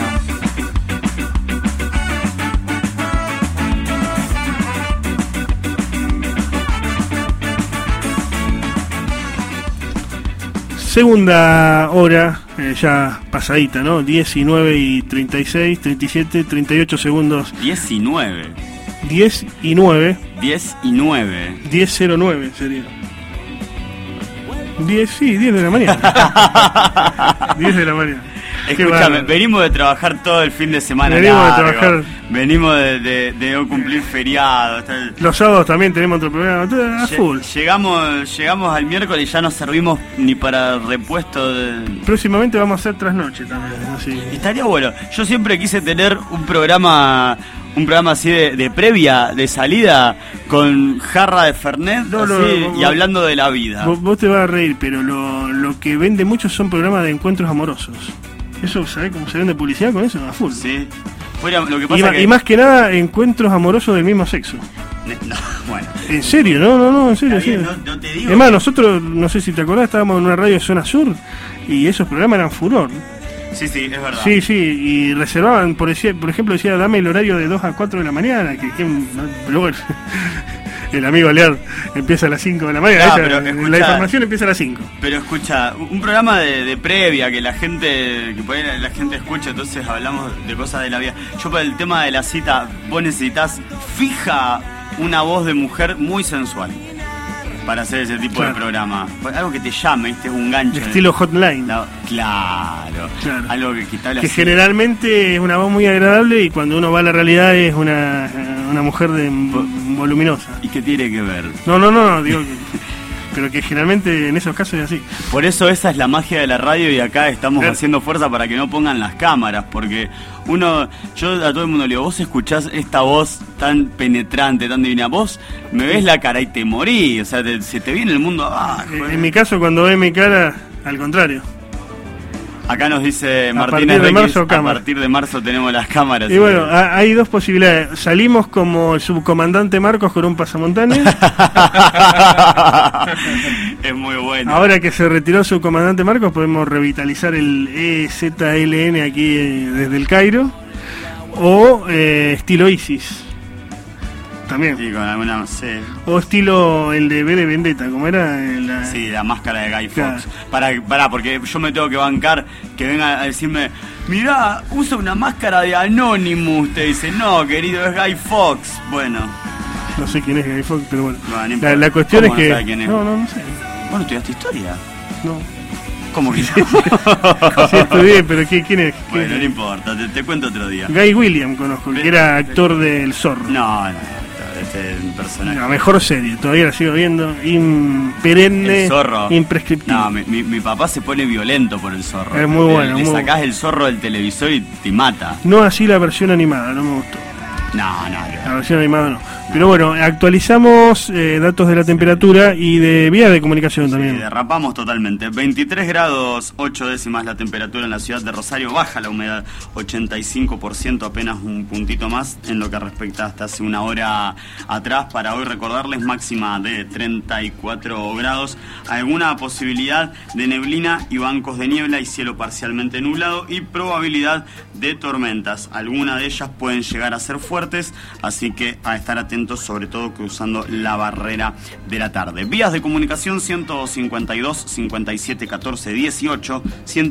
Segunda hora, ya pasadita, ¿no? 19 y 36, 37, 38 segundos. 19. 10 y 9. 10 y 9. 10:09 sería. 10 de la mañana. 10 de la mañana. Escúchame, venimos de trabajar todo el fin de semana. Venimos de no cumplir feriado. Los sábados también tenemos otro programa. A full. Llegamos al miércoles y ya no servimos ni para repuesto Próximamente vamos a hacer trasnoche también. Así. Estaría bueno. Yo siempre quise tener un programa así de previa, de salida, con jarra de Fernet y hablando de la vida. Vos te vas a reír, pero lo que vende mucho son programas de encuentros amorosos. Eso, ¿sabés cómo se vende publicidad con eso? A full. Sí. Lo que pasa y más que nada, encuentros amorosos del mismo sexo. No, bueno. ¿En serio? No, en serio. Bien, no te digo. Es más, nosotros, no sé si te acordás, estábamos en una radio de zona sur y esos programas eran furor. Sí, es verdad. Sí, y reservaban, por ejemplo, decía, dame el horario de 2 a 4 de la mañana, pero bueno, el amigo Lear empieza a las 5 de la mañana, la información empieza a las 5. Pero escucha, un programa de previa que la gente escucha, entonces hablamos de cosas de la vida. Yo para el tema de la cita, vos necesitas fija una voz de mujer muy sensual para hacer ese tipo de programa. Algo que te llame, ¿viste? Es un gancho. Estilo hotline. Claro. Algo que generalmente es una voz muy agradable y cuando uno va a la realidad es una mujer voluminosa. ¿Y qué tiene que ver? No, digo pero que generalmente en esos casos es así. Por eso esa es la magia de la radio y acá estamos haciendo fuerza para que no pongan las cámaras, porque yo a todo el mundo le digo, vos escuchás esta voz tan penetrante, tan divina, vos me ves la cara y te morí, o sea, se te viene el mundo abajo. En mi caso, cuando ve mi cara, al contrario. Acá nos dice Martínez Requis, a partir de marzo tenemos las cámaras. Y bueno, hay dos posibilidades. Salimos como el subcomandante Marcos con un pasamontañas. Es muy bueno. Ahora que se retiró el subcomandante Marcos, podemos revitalizar el EZLN aquí desde el Cairo. O estilo ISIS. También. Sí, con alguna, sí. O estilo el de V de Vendetta, ¿cómo era? Sí, la máscara de Guy Fawkes. Pará, porque yo me tengo que bancar que venga a decirme, mirá, usa una máscara de Anonymous. Te dice, no, querido, es Guy Fawkes. Bueno. No sé quién es Guy Fawkes, pero bueno. La cuestión es que... No, quién es? No sé. ¿Vos no estudiaste historia? No. ¿Cómo que no? Sí estudié, pero ¿quién es? Bueno, no importa, te cuento otro día. Guy William conozco, que era actor del Zorro. No, este personaje. La mejor serie, todavía la sigo viendo, perenne, el Zorro. Imprescriptible. No, mi papá se pone violento por el Zorro. Es muy bueno. Le sacás el Zorro del televisor y te mata. No así la versión animada, no me gustó. No. La versión animada no. Pero bueno, actualizamos datos de la temperatura y de vías de comunicación también. Derrapamos totalmente. 23 grados 8 décimas la temperatura en la ciudad de Rosario. Baja la humedad, 85%, apenas un puntito más en lo que respecta hasta hace una hora atrás. Para hoy recordarles, máxima de 34 grados. Alguna posibilidad de neblina y bancos de niebla y cielo parcialmente nublado y probabilidad de tormentas. Algunas de ellas pueden llegar a ser fuertes, así que a estar atentos, sobre todo cruzando la barrera de la tarde. Vías de comunicación 152 57 14 18,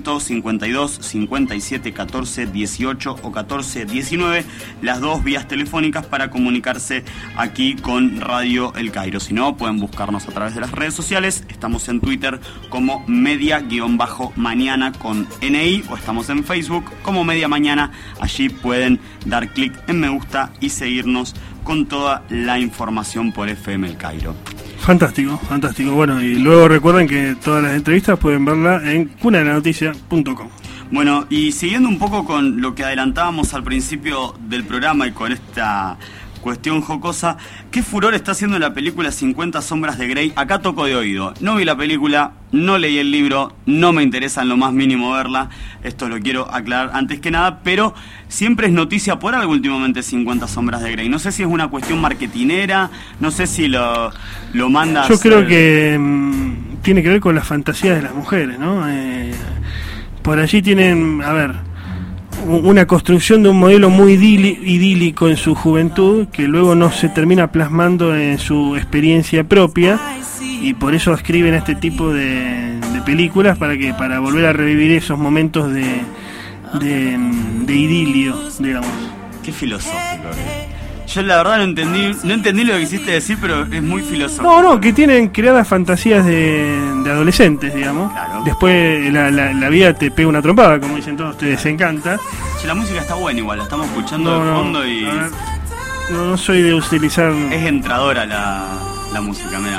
152 57 14 18 o 14 19, las dos vías telefónicas para comunicarse aquí con Radio El Cairo. Si no, pueden buscarnos a través de las redes sociales. Estamos en Twitter como media-mañana con NI, o estamos en Facebook como Media Mañana. Allí pueden dar clic en me gusta y seguirnos con toda la información por FM El Cairo. Fantástico. Bueno, y luego recuerden que todas las entrevistas pueden verla en cunadelanoticia.com. Bueno, y siguiendo un poco con lo que adelantábamos al principio del programa y con esta cuestión jocosa, ¿qué furor está haciendo la película 50 sombras de Grey? Acá toco de oído. No vi la película, no leí el libro, no me interesa en lo más mínimo verla. Esto lo quiero aclarar antes que nada, pero siempre es noticia por algo últimamente 50 sombras de Grey. No sé si es una cuestión marketinera, no sé si lo manda. Yo creo que tiene que ver con las fantasías de las mujeres, ¿no? Por allí tienen, a ver, una construcción de un modelo muy idílico en su juventud, que luego no se termina plasmando en su experiencia propia, y por eso escriben este tipo de películas para volver a revivir esos momentos de idilio, digamos. Qué filosófico. Yo la verdad no entendí lo que quisiste decir, pero es muy filosófico. No, que tienen creadas fantasías de adolescentes, digamos. Claro. Después la vida te pega una trompada, como dicen todos ustedes, encanta. Che, la música está buena igual, la estamos escuchando de fondo y... No soy de utilizar... Es entradora la música, mira.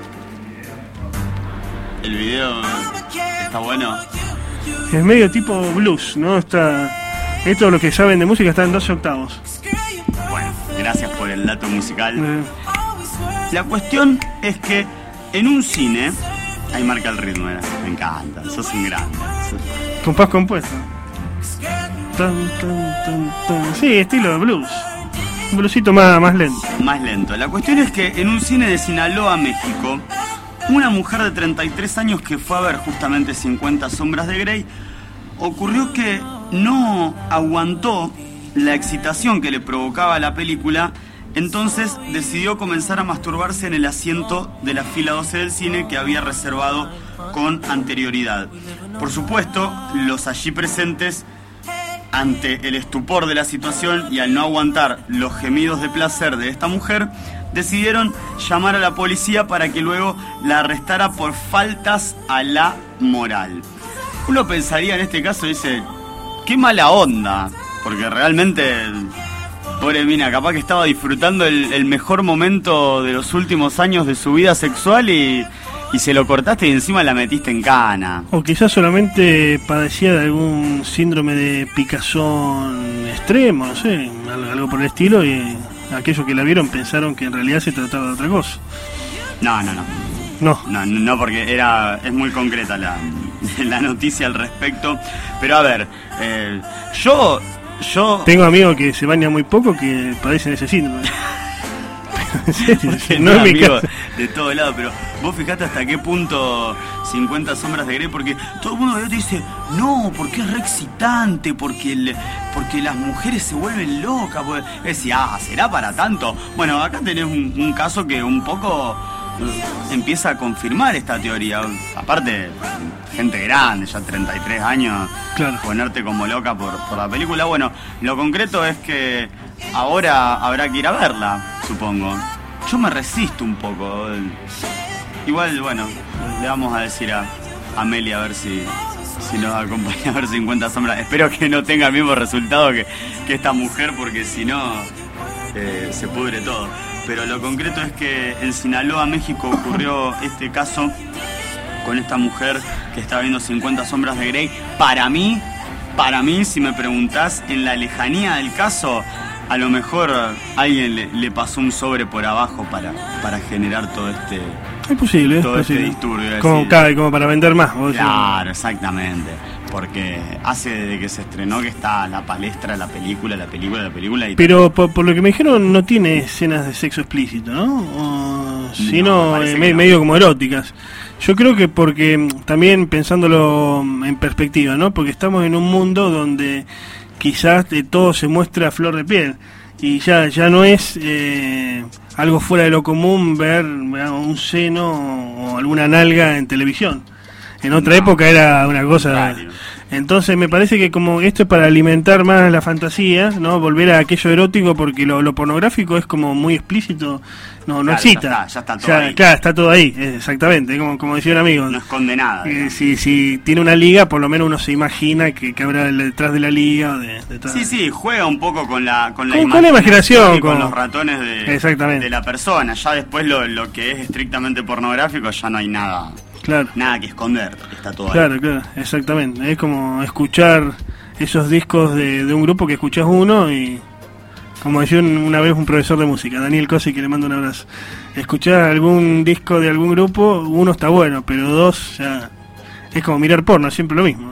El video está bueno. Es medio tipo blues, ¿no? Esto lo que saben de música está en 12 octavos. Bueno, gracias por el dato musical. La cuestión es que en un cine... Ahí marca el ritmo, me encanta, sos un grande. Compás compuesto. Sí, estilo blues. Un bluesito más lento. Más lento. La cuestión es que en un cine de Sinaloa, México, una mujer de 33 años que fue a ver justamente 50 sombras de Grey, ocurrió que no aguantó la excitación que le provocaba la película, entonces decidió comenzar a masturbarse en el asiento de la fila 12 del cine que había reservado con anterioridad. Por supuesto, los allí presentes, ante el estupor de la situación y al no aguantar los gemidos de placer de esta mujer, decidieron llamar a la policía para que luego la arrestara por faltas a la moral. Uno pensaría en este caso, dice, qué mala onda, porque realmente, pobre mina, capaz que estaba disfrutando el mejor momento de los últimos años de su vida sexual y se lo cortaste y encima la metiste en cana. O quizás solamente padecía de algún síndrome de picazón extremo, no sé, algo por el estilo, y aquellos que la vieron pensaron que en realidad se trataba de otra cosa. No, porque es muy concreta la noticia al respecto. Pero a ver, yo tengo amigos que se bañan muy poco que padecen ese síndrome. No es mi caso. De todo lado, pero vos fijate hasta qué punto 50 sombras de Grey, porque todo el mundo te dice, no, porque es re excitante, porque las mujeres se vuelven locas, porque decía, ¿será para tanto? Bueno, acá tenés un caso que un poco empieza a confirmar esta teoría. Aparte, gente grande, ya 33 años, claro, ponerte como loca por la película. Bueno, lo concreto es que ahora habrá que ir a verla, supongo. Yo me resisto un poco. Igual, bueno, le vamos a decir a Amelia a ver si nos acompaña a ver 50 sombras. Espero que no tenga el mismo resultado que esta mujer, porque si no, se pudre todo. Pero lo concreto es que en Sinaloa, México, ocurrió este caso con esta mujer que estaba viendo 50 sombras de Grey. Para mí, si me preguntás, en la lejanía del caso, a lo mejor alguien le pasó un sobre por abajo para generar todo este... Es posible, todo este disturbio. Como para vender más. Claro, exactamente. Porque hace desde que se estrenó que está la palestra, la película. Y pero por lo que me dijeron no tiene escenas de sexo explícito, ¿no? Sino medio como eróticas. Yo creo que porque, también pensándolo en perspectiva, ¿no? Porque estamos en un mundo donde quizás todo se muestra a flor de piel. Y ya no es algo fuera de lo común ver un seno o alguna nalga en televisión. En otra época era una cosa... Entonces me parece que como esto es para alimentar más la fantasía, ¿no? Volver a aquello erótico, porque lo pornográfico es como muy explícito, no claro, excita. Ya está todo ahí. Claro, está todo ahí, exactamente, como decía un amigo. No esconde nada. Si tiene una liga, por lo menos uno se imagina que habrá detrás de la liga. Detrás. Sí, juega un poco con la imaginación. Con los ratones exactamente, de la persona. Ya después lo que es estrictamente pornográfico, ya no hay nada. Claro. Nada que esconder, está todo ahí. Claro, exactamente. Es como escuchar esos discos de un grupo que escuchás uno y, como decía una vez un profesor de música, Daniel Cosi, que le mando un abrazo, escuchar algún disco de algún grupo, uno está bueno, pero dos ya es como mirar porno, es siempre lo mismo.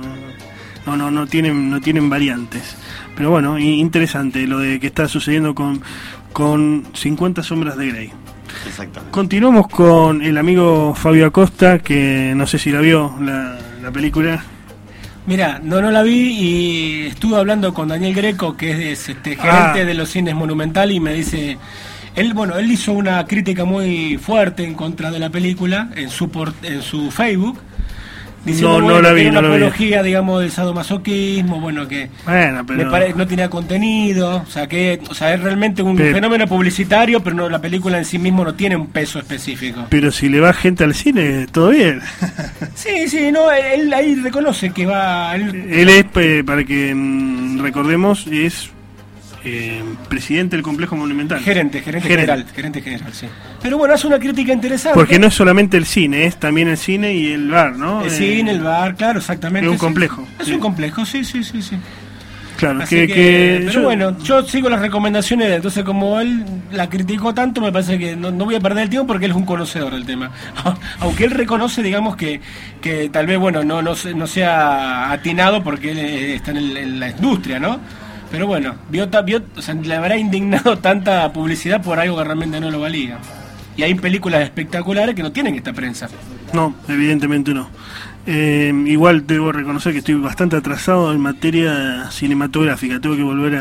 No tienen variantes. Pero bueno, interesante lo de que está sucediendo con 50 sombras de Grey. Exactamente. Continuamos con el amigo Fabio Acosta, que no sé si la vio la película. Mira, no la vi y estuve hablando con Daniel Greco, que es gerente de los cines Monumental, y me dice, él hizo una crítica muy fuerte en contra de la película en su Facebook, diciendo No la vi, que era no una la vi. apología, digamos, del sadomasoquismo, que Pero no tenía contenido, o sea, es realmente un Pero- fenómeno publicitario, pero la película en sí mismo no tiene un peso específico. pero si le va gente al cine, todo bien. Sí, no, él ahí reconoce que va... Él es, para que recordemos, es presidente del complejo monumental. Gerente general, sí. Pero bueno, hace una crítica interesante. Porque no es solamente el cine, es también el cine y el bar, ¿no? El cine, el bar, claro, exactamente. Es un sí. complejo. Es Sí. un complejo, sí. Claro, Así que pero bueno, yo sigo las recomendaciones de él, entonces como él la criticó tanto, me parece que no voy a perder el tiempo porque él es un conocedor del tema. Aunque él reconoce, digamos, que tal vez, no sea atinado porque él está en la industria, ¿no? Pero bueno, o sea, le habrá indignado tanta publicidad por algo que realmente no lo valía. Y hay películas espectaculares que no tienen esta prensa. no, evidentemente no. Igual debo reconocer que estoy bastante atrasado en materia cinematográfica, tengo que volver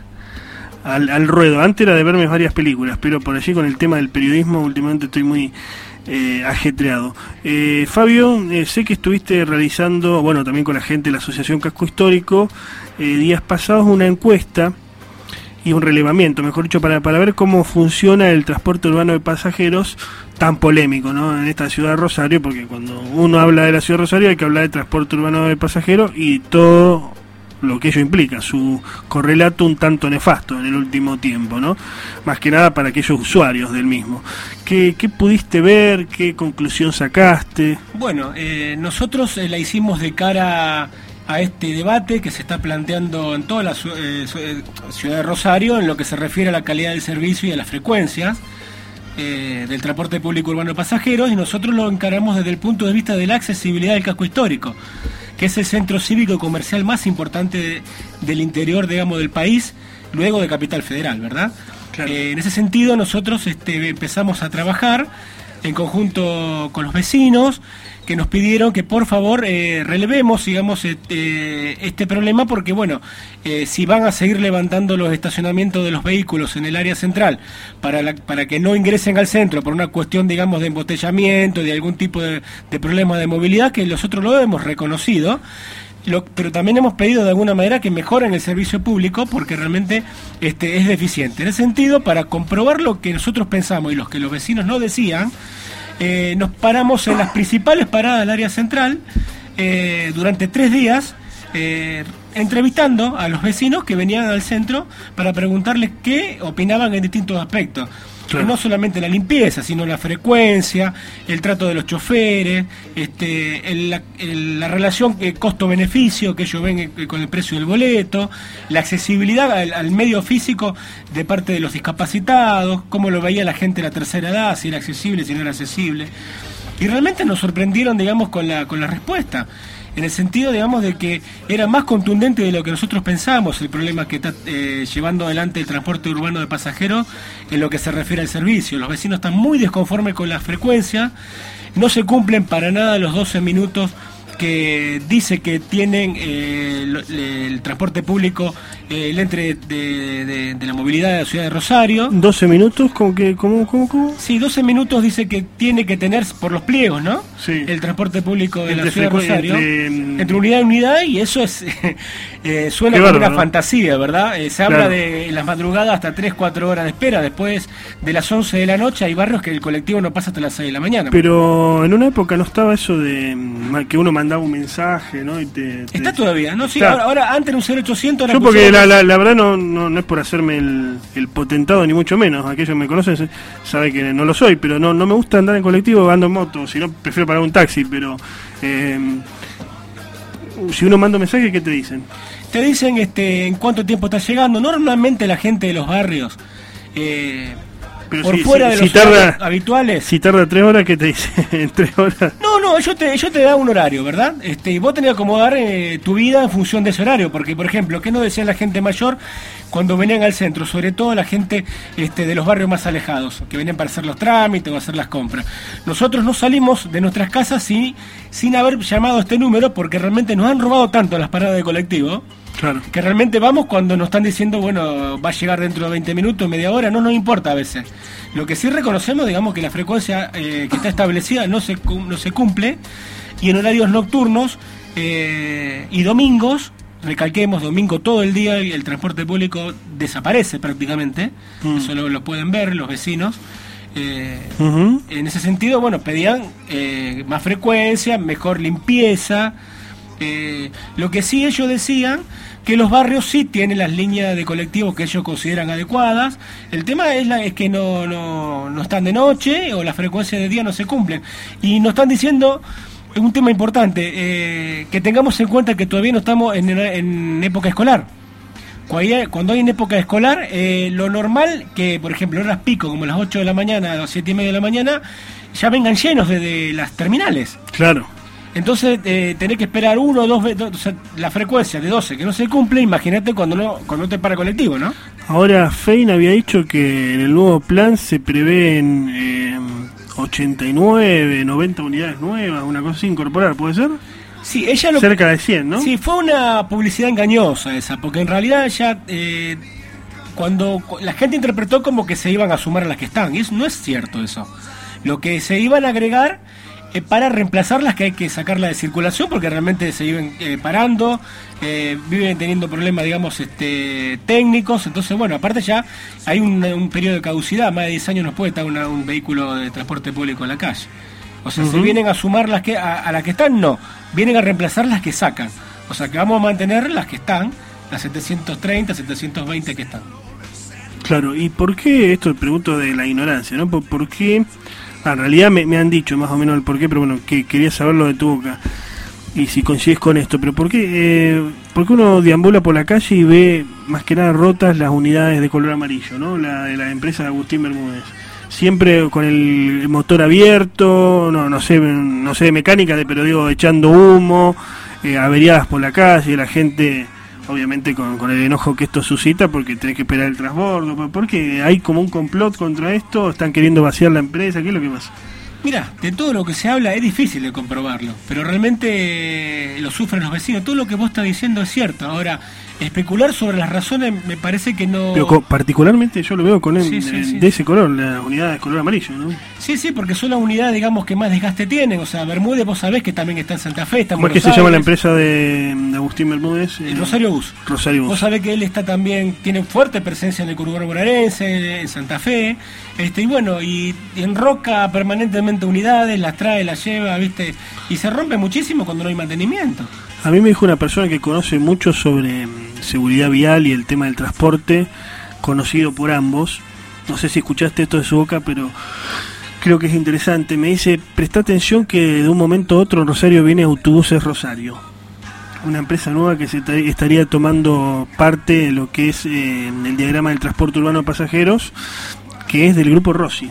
al ruedo. Antes era de verme varias películas, pero por allí con el tema del periodismo últimamente estoy muy ajetreado. Fabio, sé que estuviste realizando, también con la gente de la Asociación Casco Histórico, días pasados una encuesta y un relevamiento, mejor dicho, para ver cómo funciona el transporte urbano de pasajeros tan polémico, ¿no? En esta ciudad de Rosario, porque cuando uno habla de la ciudad de Rosario hay que hablar de transporte urbano de pasajeros y todo lo que ello implica, su correlato un tanto nefasto en el último tiempo, ¿no? Más que nada para aquellos usuarios del mismo. ¿Qué pudiste ver? ¿Qué conclusión sacaste? Bueno, nosotros la hicimos de cara a este debate que se está planteando en toda la ciudad de Rosario en lo que se refiere a la calidad del servicio y a las frecuencias del transporte público urbano de pasajeros, y nosotros lo encaramos desde el punto de vista de la accesibilidad del casco histórico, que es el centro cívico y comercial más importante del interior, digamos, del país, luego de Capital Federal, ¿verdad? Claro. En ese sentido nosotros empezamos a trabajar en conjunto con los vecinos, que nos pidieron que por favor relevemos, digamos, este problema, porque si van a seguir levantando los estacionamientos de los vehículos en el área central para que no ingresen al centro por una cuestión, digamos, de embotellamiento, de algún tipo de problema de movilidad, que nosotros lo hemos reconocido, pero también hemos pedido de alguna manera que mejoren el servicio público porque realmente es deficiente. En ese sentido, para comprobar lo que nosotros pensamos y lo que los vecinos no decían, nos paramos en las principales paradas del área central durante 3 días, entrevistando a los vecinos que venían al centro para preguntarles qué opinaban en distintos aspectos. Claro. No solamente la limpieza, sino la frecuencia, el trato de los choferes, la relación costo-beneficio que ellos ven con el precio del boleto, la accesibilidad al medio físico de parte de los discapacitados, cómo lo veía la gente de la tercera edad, si era accesible, si no era accesible. Y realmente nos sorprendieron, digamos, con la respuesta, en el sentido, digamos, de que era más contundente de lo que nosotros pensábamos el problema que está llevando adelante el transporte urbano de pasajeros en lo que se refiere al servicio. Los vecinos están muy desconformes con la frecuencia, no se cumplen para nada los 12 minutos que dice que tienen el transporte público, el ente de la movilidad de la ciudad de Rosario. 12 minutos, ¿cómo? Sí, 12 minutos dice que tiene que tener por los pliegos, ¿no? Sí. El transporte público de la Entre ciudad de Rosario. entre unidad y unidad, y eso es suena Qué como bárbaro, una ¿no? fantasía, ¿verdad? Se Claro. habla de las madrugadas hasta 3-4 horas de espera. Después de las 11 de la noche hay barrios que el colectivo no pasa hasta las 6 de la mañana. Pero en una época no estaba eso de que uno mandaba un mensaje, ¿no? Y Está todavía, ¿no? Sí, Está. ahora antes era un 0800, ahora Yo porque pusieron- la verdad no es por hacerme el potentado, ni mucho menos. Aquellos que me conocen saben que no lo soy, pero no me gusta andar en colectivo, ando en moto, si no prefiero pagar un taxi, pero si uno manda un mensaje, ¿qué te dicen? Te dicen en cuánto tiempo estás llegando. Normalmente la gente de los barrios Pero por si, fuera si, de los si tarda, horarios habituales. Si tarda 3 horas, ¿qué te dice? En 3 horas. No, yo te da un horario, ¿verdad? Y vos tenés que acomodar tu vida en función de ese horario, porque, por ejemplo, ¿qué nos decía la gente mayor cuando venían al centro? Sobre todo la gente de los barrios más alejados, que venían para hacer los trámites o hacer las compras. Nosotros no salimos de nuestras casas sin haber llamado a este número, porque realmente nos han robado tanto las paradas de colectivo, Claro. que realmente vamos cuando nos están diciendo, bueno, va a llegar dentro de 20 minutos, media hora, no nos importa a veces. Lo que sí reconocemos, digamos, que la frecuencia que está establecida no se cumple, y en horarios nocturnos y domingos, recalquemos, domingo todo el día, y el transporte público desaparece prácticamente, eso lo pueden ver los vecinos. En ese sentido, bueno, pedían más frecuencia, mejor limpieza. Lo que sí ellos decían que los barrios sí tienen las líneas de colectivos que ellos consideran adecuadas. El tema es que no están de noche, o la frecuencia de día no se cumplen, y nos están diciendo un tema importante, que tengamos en cuenta que todavía no estamos en época escolar. Cuando hay en época escolar, lo normal que, por ejemplo, horas pico, como las 8 de la mañana, a las 7 y media de la mañana, ya vengan llenos de las terminales. Claro. Entonces tenés que esperar 1 o 2 veces, o sea, la frecuencia de 12 que no se cumple. Imagínate cuando no te para colectivo, ¿no? Ahora, Fein había dicho que en el nuevo plan se prevén 89, 90 unidades nuevas, una cosa así, incorporar, ¿puede ser? Sí, ella cerca de 100, ¿no? Sí, fue una publicidad engañosa esa, porque en realidad ya cuando la gente interpretó como que se iban a sumar a las que están, y eso no es cierto eso. Lo que se iban a agregar para reemplazar las que hay que sacarla de circulación, porque realmente se viven parando, viven teniendo problemas, digamos, técnicos. Entonces, bueno, aparte ya hay un periodo de caducidad, más de 10 años no puede estar un vehículo de transporte público en la calle. O sea, se vienen a sumar las que a las que están, no, vienen a reemplazar las que sacan. O sea, que vamos a mantener las que están, las 730, 720 que están. Claro, ¿y por qué? Esto pregunto de la ignorancia, ¿no? ¿Por qué? En realidad me han dicho más o menos el porqué, pero bueno, que quería saberlo de tu boca. Y si coincides con esto, pero ¿por qué uno deambula por la calle y ve más que nada rotas las unidades de color amarillo, ¿no? La de la empresa de Agustín Bermúdez. Siempre con el motor abierto, no sé de mecánica, pero digo, echando humo, averiadas por la calle, la gente obviamente con el enojo que esto suscita porque tenés que esperar el transbordo, porque hay como un complot contra esto, están queriendo vaciar la empresa, ¿qué es lo que pasa? Mira, de todo lo que se habla es difícil de comprobarlo, pero realmente lo sufren los vecinos. Todo lo que vos estás diciendo es cierto. Ahora, especular sobre las razones me parece que no... Pero particularmente yo lo veo con sí. de ese color, la unidad de color amarillo, ¿no? Sí, porque son las unidades, digamos, que más desgaste tienen. O sea, Bermúdez, vos sabés que también está en Santa Fe, está en ¿Cómo es que se llama la empresa de Agustín Bermúdez? Rosario Bus. Rosario Bus. Vos sabés que él está también, tiene fuerte presencia en el conurbano bonaerense, en Santa Fe, y bueno, y enroca permanentemente unidades, las trae, las lleva, ¿viste? Y se rompe muchísimo cuando no hay mantenimiento. A mí me dijo una persona que conoce mucho sobre seguridad vial y el tema del transporte, conocido por ambos. No sé si escuchaste esto de su boca, pero creo que es interesante. Me dice, presta atención que de un momento a otro en Rosario viene Autobuses Rosario, una empresa nueva que se estaría tomando parte de lo que es el diagrama del transporte urbano de pasajeros, que es del grupo Rossi,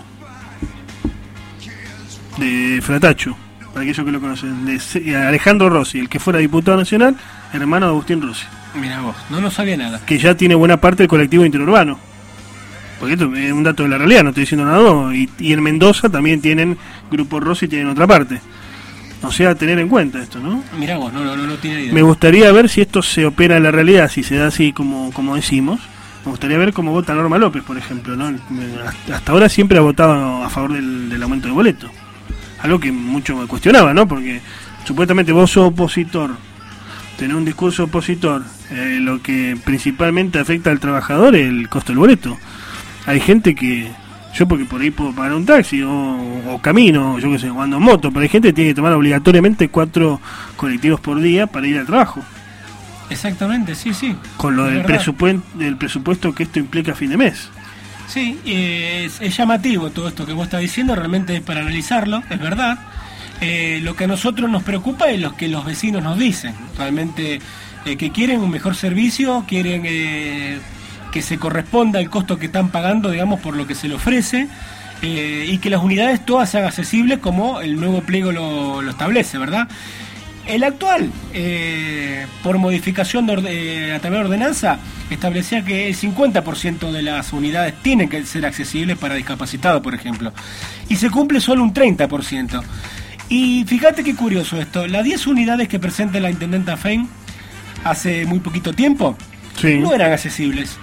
de Fratacho, para aquellos que lo conocen, de Alejandro Rossi, el que fuera diputado nacional, hermano de Agustín Rossi. Mira vos, no sabía nada. Que ya tiene buena parte del colectivo interurbano. Porque esto es un dato de la realidad, no estoy diciendo nada nuevo. Y en Mendoza también tienen Grupo Rossi, tienen otra parte. O sea, tener en cuenta esto, ¿no? Mirá vos, no tiene idea. Me gustaría ver si esto se opera en la realidad, si se da así como decimos. Me gustaría ver cómo vota Norma López, por ejemplo, ¿no? Hasta ahora siempre ha votado a favor del aumento de boleto. Algo que mucho me cuestionaba, ¿no? Porque supuestamente vos sos opositor, tenés un discurso opositor, lo que principalmente afecta al trabajador es el costo del boleto. Hay gente que, yo porque por ahí puedo pagar un taxi o camino, yo qué sé, o ando en moto, pero hay gente que tiene que tomar obligatoriamente 4 colectivos por día para ir al trabajo. Exactamente, sí. Con lo del presupuesto que esto implica a fin de mes. Sí, es llamativo todo esto que vos estás diciendo, realmente es para analizarlo, es verdad. Lo que a nosotros nos preocupa es lo que los vecinos nos dicen, realmente que quieren un mejor servicio, quieren que se corresponda el costo que están pagando, digamos, por lo que se le ofrece, y que las unidades todas sean accesibles como el nuevo pliego lo establece, ¿verdad? El actual, por modificación a través de ordenanza, establecía que el 50% de las unidades tienen que ser accesibles para discapacitados, por ejemplo, y se cumple solo un 30%. Y fíjate qué curioso esto, las 10 unidades que presenta la intendenta Fein hace muy poquito tiempo, sí, no eran accesibles.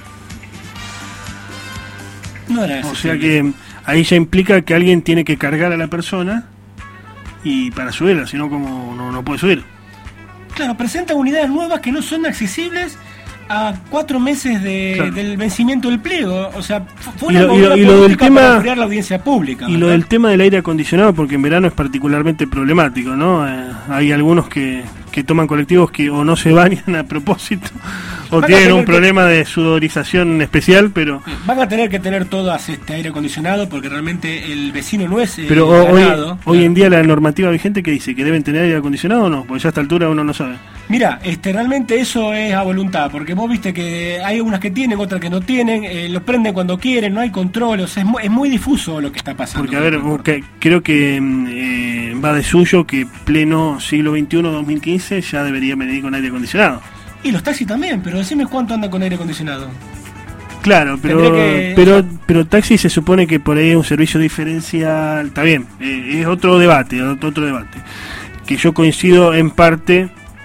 No eran accesibles. O sea que ahí ya implica que alguien tiene que cargar a la persona y para subirla, si no, como no puede subir. Claro, presentan unidades nuevas que no son accesibles a 4 meses claro, del vencimiento del pliego. O sea, fue y una movida lo del política tema, para enfriar la audiencia pública. Y lo del tema del aire acondicionado, porque en verano es particularmente problemático, ¿no? Hay algunos que toman colectivos que o no se bañan a propósito o tienen un problema de sudorización especial, pero van a tener que tener todas aire acondicionado porque realmente el vecino no es pero ganado. Hoy en día la normativa vigente que dice que deben tener aire acondicionado o no, porque ya a esta altura uno no sabe. Mira, realmente eso es a voluntad, porque vos viste que hay unas que tienen, otras que no tienen, los prenden cuando quieren, no hay control, o sea, es muy difuso lo que está pasando. Porque, a ver, creo que va de suyo que pleno siglo XXI, 2015, ya debería venir con aire acondicionado. Y los taxis también, pero decime cuánto andan con aire acondicionado. Claro, pero taxi se supone que por ahí es un servicio diferencial, está bien, es otro debate, que yo coincido en parte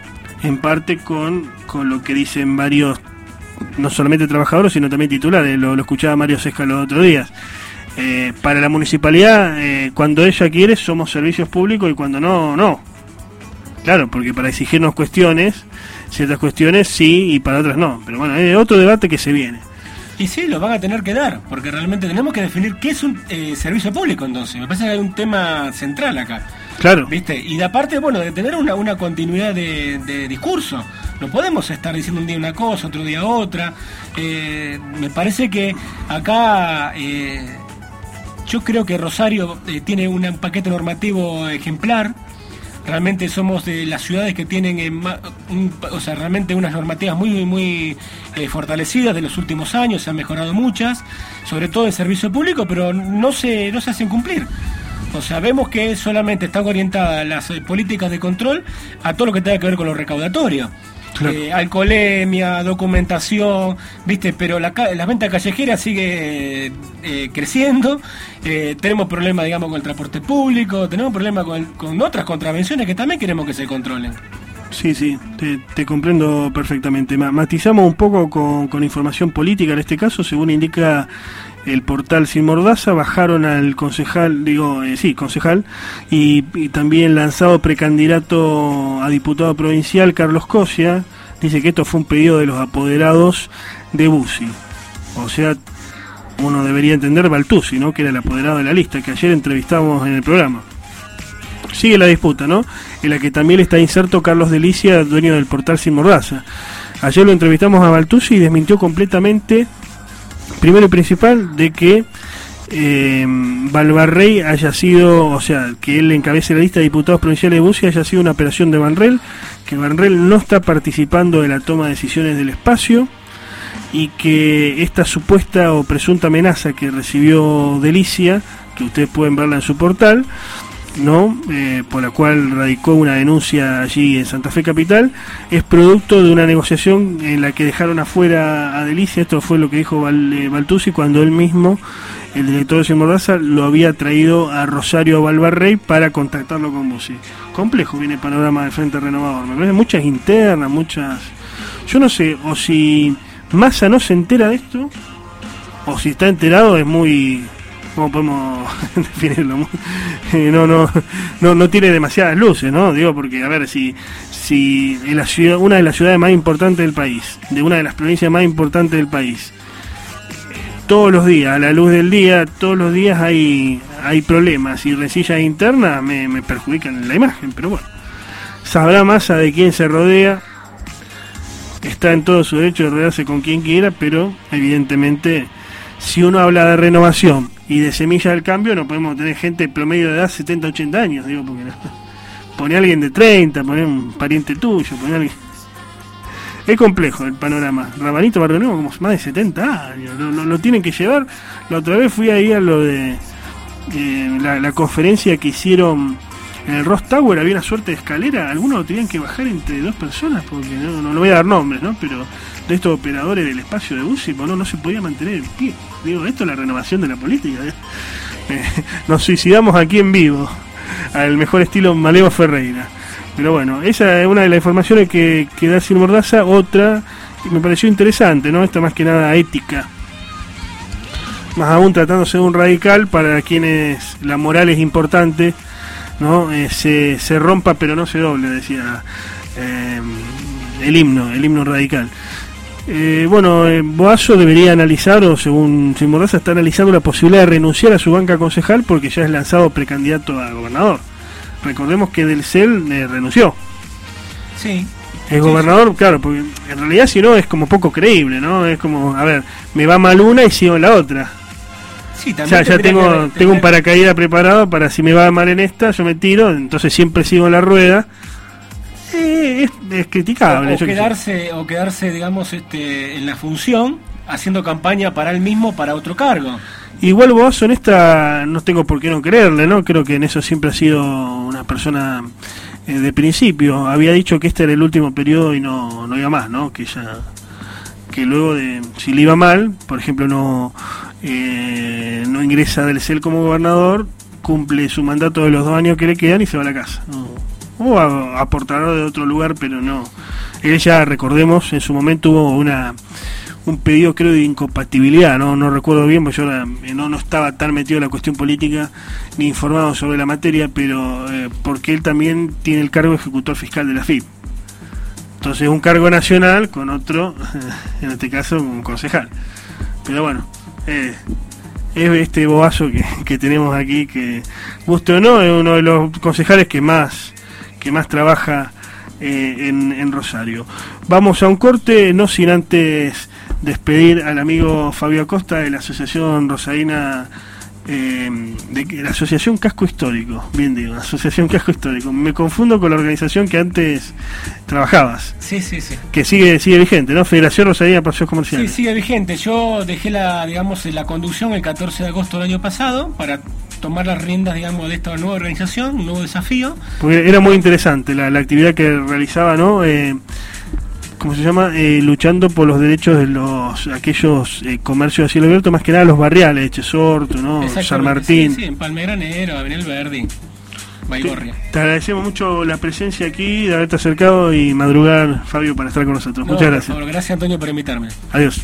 con lo que dicen varios, no solamente trabajadores, sino también titulares. Lo escuchaba Mario Sesca los otros días. Para la municipalidad, cuando ella quiere, somos servicios públicos, y cuando no. Claro, porque para exigirnos ciertas cuestiones sí, y para otras no. Pero bueno, es otro debate que se viene. Y sí, lo van a tener que dar, porque realmente tenemos que definir qué es un servicio público. Entonces me parece que hay un tema central acá. Claro. ¿Viste? Y de aparte, bueno, de tener una continuidad de discurso. No podemos estar diciendo un día una cosa, otro día otra. Me parece que acá yo creo que Rosario tiene un paquete normativo ejemplar. Realmente somos de las ciudades que tienen realmente unas normativas muy fortalecidas de los últimos años. Se han mejorado muchas, sobre todo en servicio público, pero no se hacen cumplir. O sea, vemos que solamente están orientadas las políticas de control a todo lo que tenga que ver con lo recaudatorio. Claro. Alcoholemia, documentación, ¿viste? Pero la venta callejera sigue creciendo. Tenemos problemas, digamos, con el transporte público, tenemos problemas con otras contravenciones que también queremos que se controlen. Sí, te comprendo perfectamente. Matizamos un poco con información política en este caso, según indica el portal Sin Mordaza. Bajaron al concejal, y también lanzado precandidato a diputado provincial, Carlos Cosia. Dice que esto fue un pedido de los apoderados de Bussi. O sea, uno debería entender Baltusi, ¿no? Que era el apoderado de la lista, que ayer entrevistamos en el programa. Sigue la disputa, ¿no? En la que también está inserto Carlos Delicia, dueño del portal Sin Mordaza. Ayer lo entrevistamos a Baltusi y desmintió completamente, primero y principal, de que Valvarrey haya sido, o sea, que él encabece la lista de diputados provinciales de Bussi, haya sido una operación de Banrel, que Banrel no está participando de la toma de decisiones del espacio, y que esta supuesta o presunta amenaza que recibió Delicia, que ustedes pueden verla en su portal, ¿no? Por la cual radicó una denuncia allí en Santa Fe Capital, es producto de una negociación en la que dejaron afuera a Delicia. Esto fue lo que dijo Baltusi cuando él mismo, el director de Sin Mordaza, lo había traído a Rosario Valvarrey para contactarlo con Bussi. Complejo viene el panorama del Frente Renovador, me parece, muchas internas, yo no sé, o si Massa no se entera de esto, o si está enterado es muy... ¿Cómo podemos definirlo? No tiene demasiadas luces, ¿no? Digo, porque, a ver, si en la ciudad, una de las ciudades más importantes del país, de una de las provincias más importantes del país, todos los días, a la luz del día, todos los días hay problemas y rencillas internas, me perjudican la imagen, pero bueno, sabrá Massa de quién se rodea, está en todo su derecho de rodearse con quien quiera, pero evidentemente, si uno habla de renovación y de semilla del cambio, no podemos tener gente promedio de edad 70, 80 años, digo, porque pone a alguien de 30, pone un pariente tuyo, pone a alguien... Es complejo el panorama. Rabanito Barrio Nuevo, como más de 70 años. Lo tienen que llevar. La otra vez fui ahí a lo de la conferencia que hicieron en el Ross Tower. Había una suerte de escalera. Algunos lo tenían que bajar entre dos personas, porque no voy a dar nombres, ¿no? Pero de estos operadores del espacio de UCI, no se podía mantener en pie. Digo, esto es la renovación de la política. Nos suicidamos aquí en vivo, al mejor estilo Maleva Ferreira. Pero bueno, esa es una de las informaciones que da Sin Mordaza. Otra que me pareció interesante, ¿no? Esta más que nada ética. Más aún tratándose de un radical, para quienes la moral es importante, ¿no? Se rompa pero no se doble, decía el himno radical. Boazo debería analizar, o según Sin Mordaza está analizando la posibilidad de renunciar a su banca concejal, porque ya es lanzado precandidato a gobernador. Recordemos que del CEL renunció. Sí. El gobernador, claro, porque en realidad si no es como poco creíble, ¿no? Es como, a ver, me va mal una y sigo en la otra. Sí, también ya tengo un paracaídas preparado para si me va mal en esta, yo me tiro, entonces siempre sigo en la rueda. Es criticable. O quedarse, digamos, en la función, haciendo campaña para él mismo, para otro cargo. Igual Boazo en esta no tengo por qué no creerle, ¿no? Creo que en eso siempre ha sido una persona de principio. Había dicho que este era el último periodo y no iba más, ¿no? Que luego de, si le iba mal, por ejemplo, no ingresa del CEL como gobernador, cumple su mandato de los 2 años que le quedan y se va a la casa. O aportará de otro lugar, pero no. Él ya, recordemos, en su momento hubo un pedido, creo, de incompatibilidad, no recuerdo bien, porque yo no estaba tan metido en la cuestión política ni informado sobre la materia, pero porque él también tiene el cargo de ejecutor fiscal de la FIP. Entonces un cargo nacional con otro, en este caso un concejal. Pero bueno, es este Boazo que tenemos aquí, que guste o no, es uno de los concejales que más trabaja en Rosario. Vamos a un corte, no sin antes despedir al amigo Fabio Acosta de la Asociación Rosarina, de la Asociación Casco Histórico, bien digo, Asociación Casco Histórico. Me confundo con la organización que antes trabajabas. Sí. Que sigue vigente, ¿no? Federación Rosarina de Paseos Comerciales. Sí, sigue vigente. Yo dejé la conducción el 14 de agosto del año pasado para tomar las riendas, digamos, de esta nueva organización, un nuevo desafío. Porque era muy interesante la actividad que realizaba, ¿no? ¿Cómo se llama? Luchando por los derechos de aquellos comercios a cielo abierto, más que nada los barriales, Chesorto, ¿no? San Martín. Sí, en Palmegranero, Avenida Alberdi, Baigorria. Te agradecemos mucho la presencia aquí, de haberte acercado y madrugar, Fabio, para estar con nosotros. Muchas gracias. Por favor, gracias, Antonio, por invitarme. Adiós.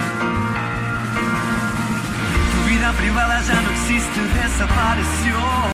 Privada ya no existe, desapareció.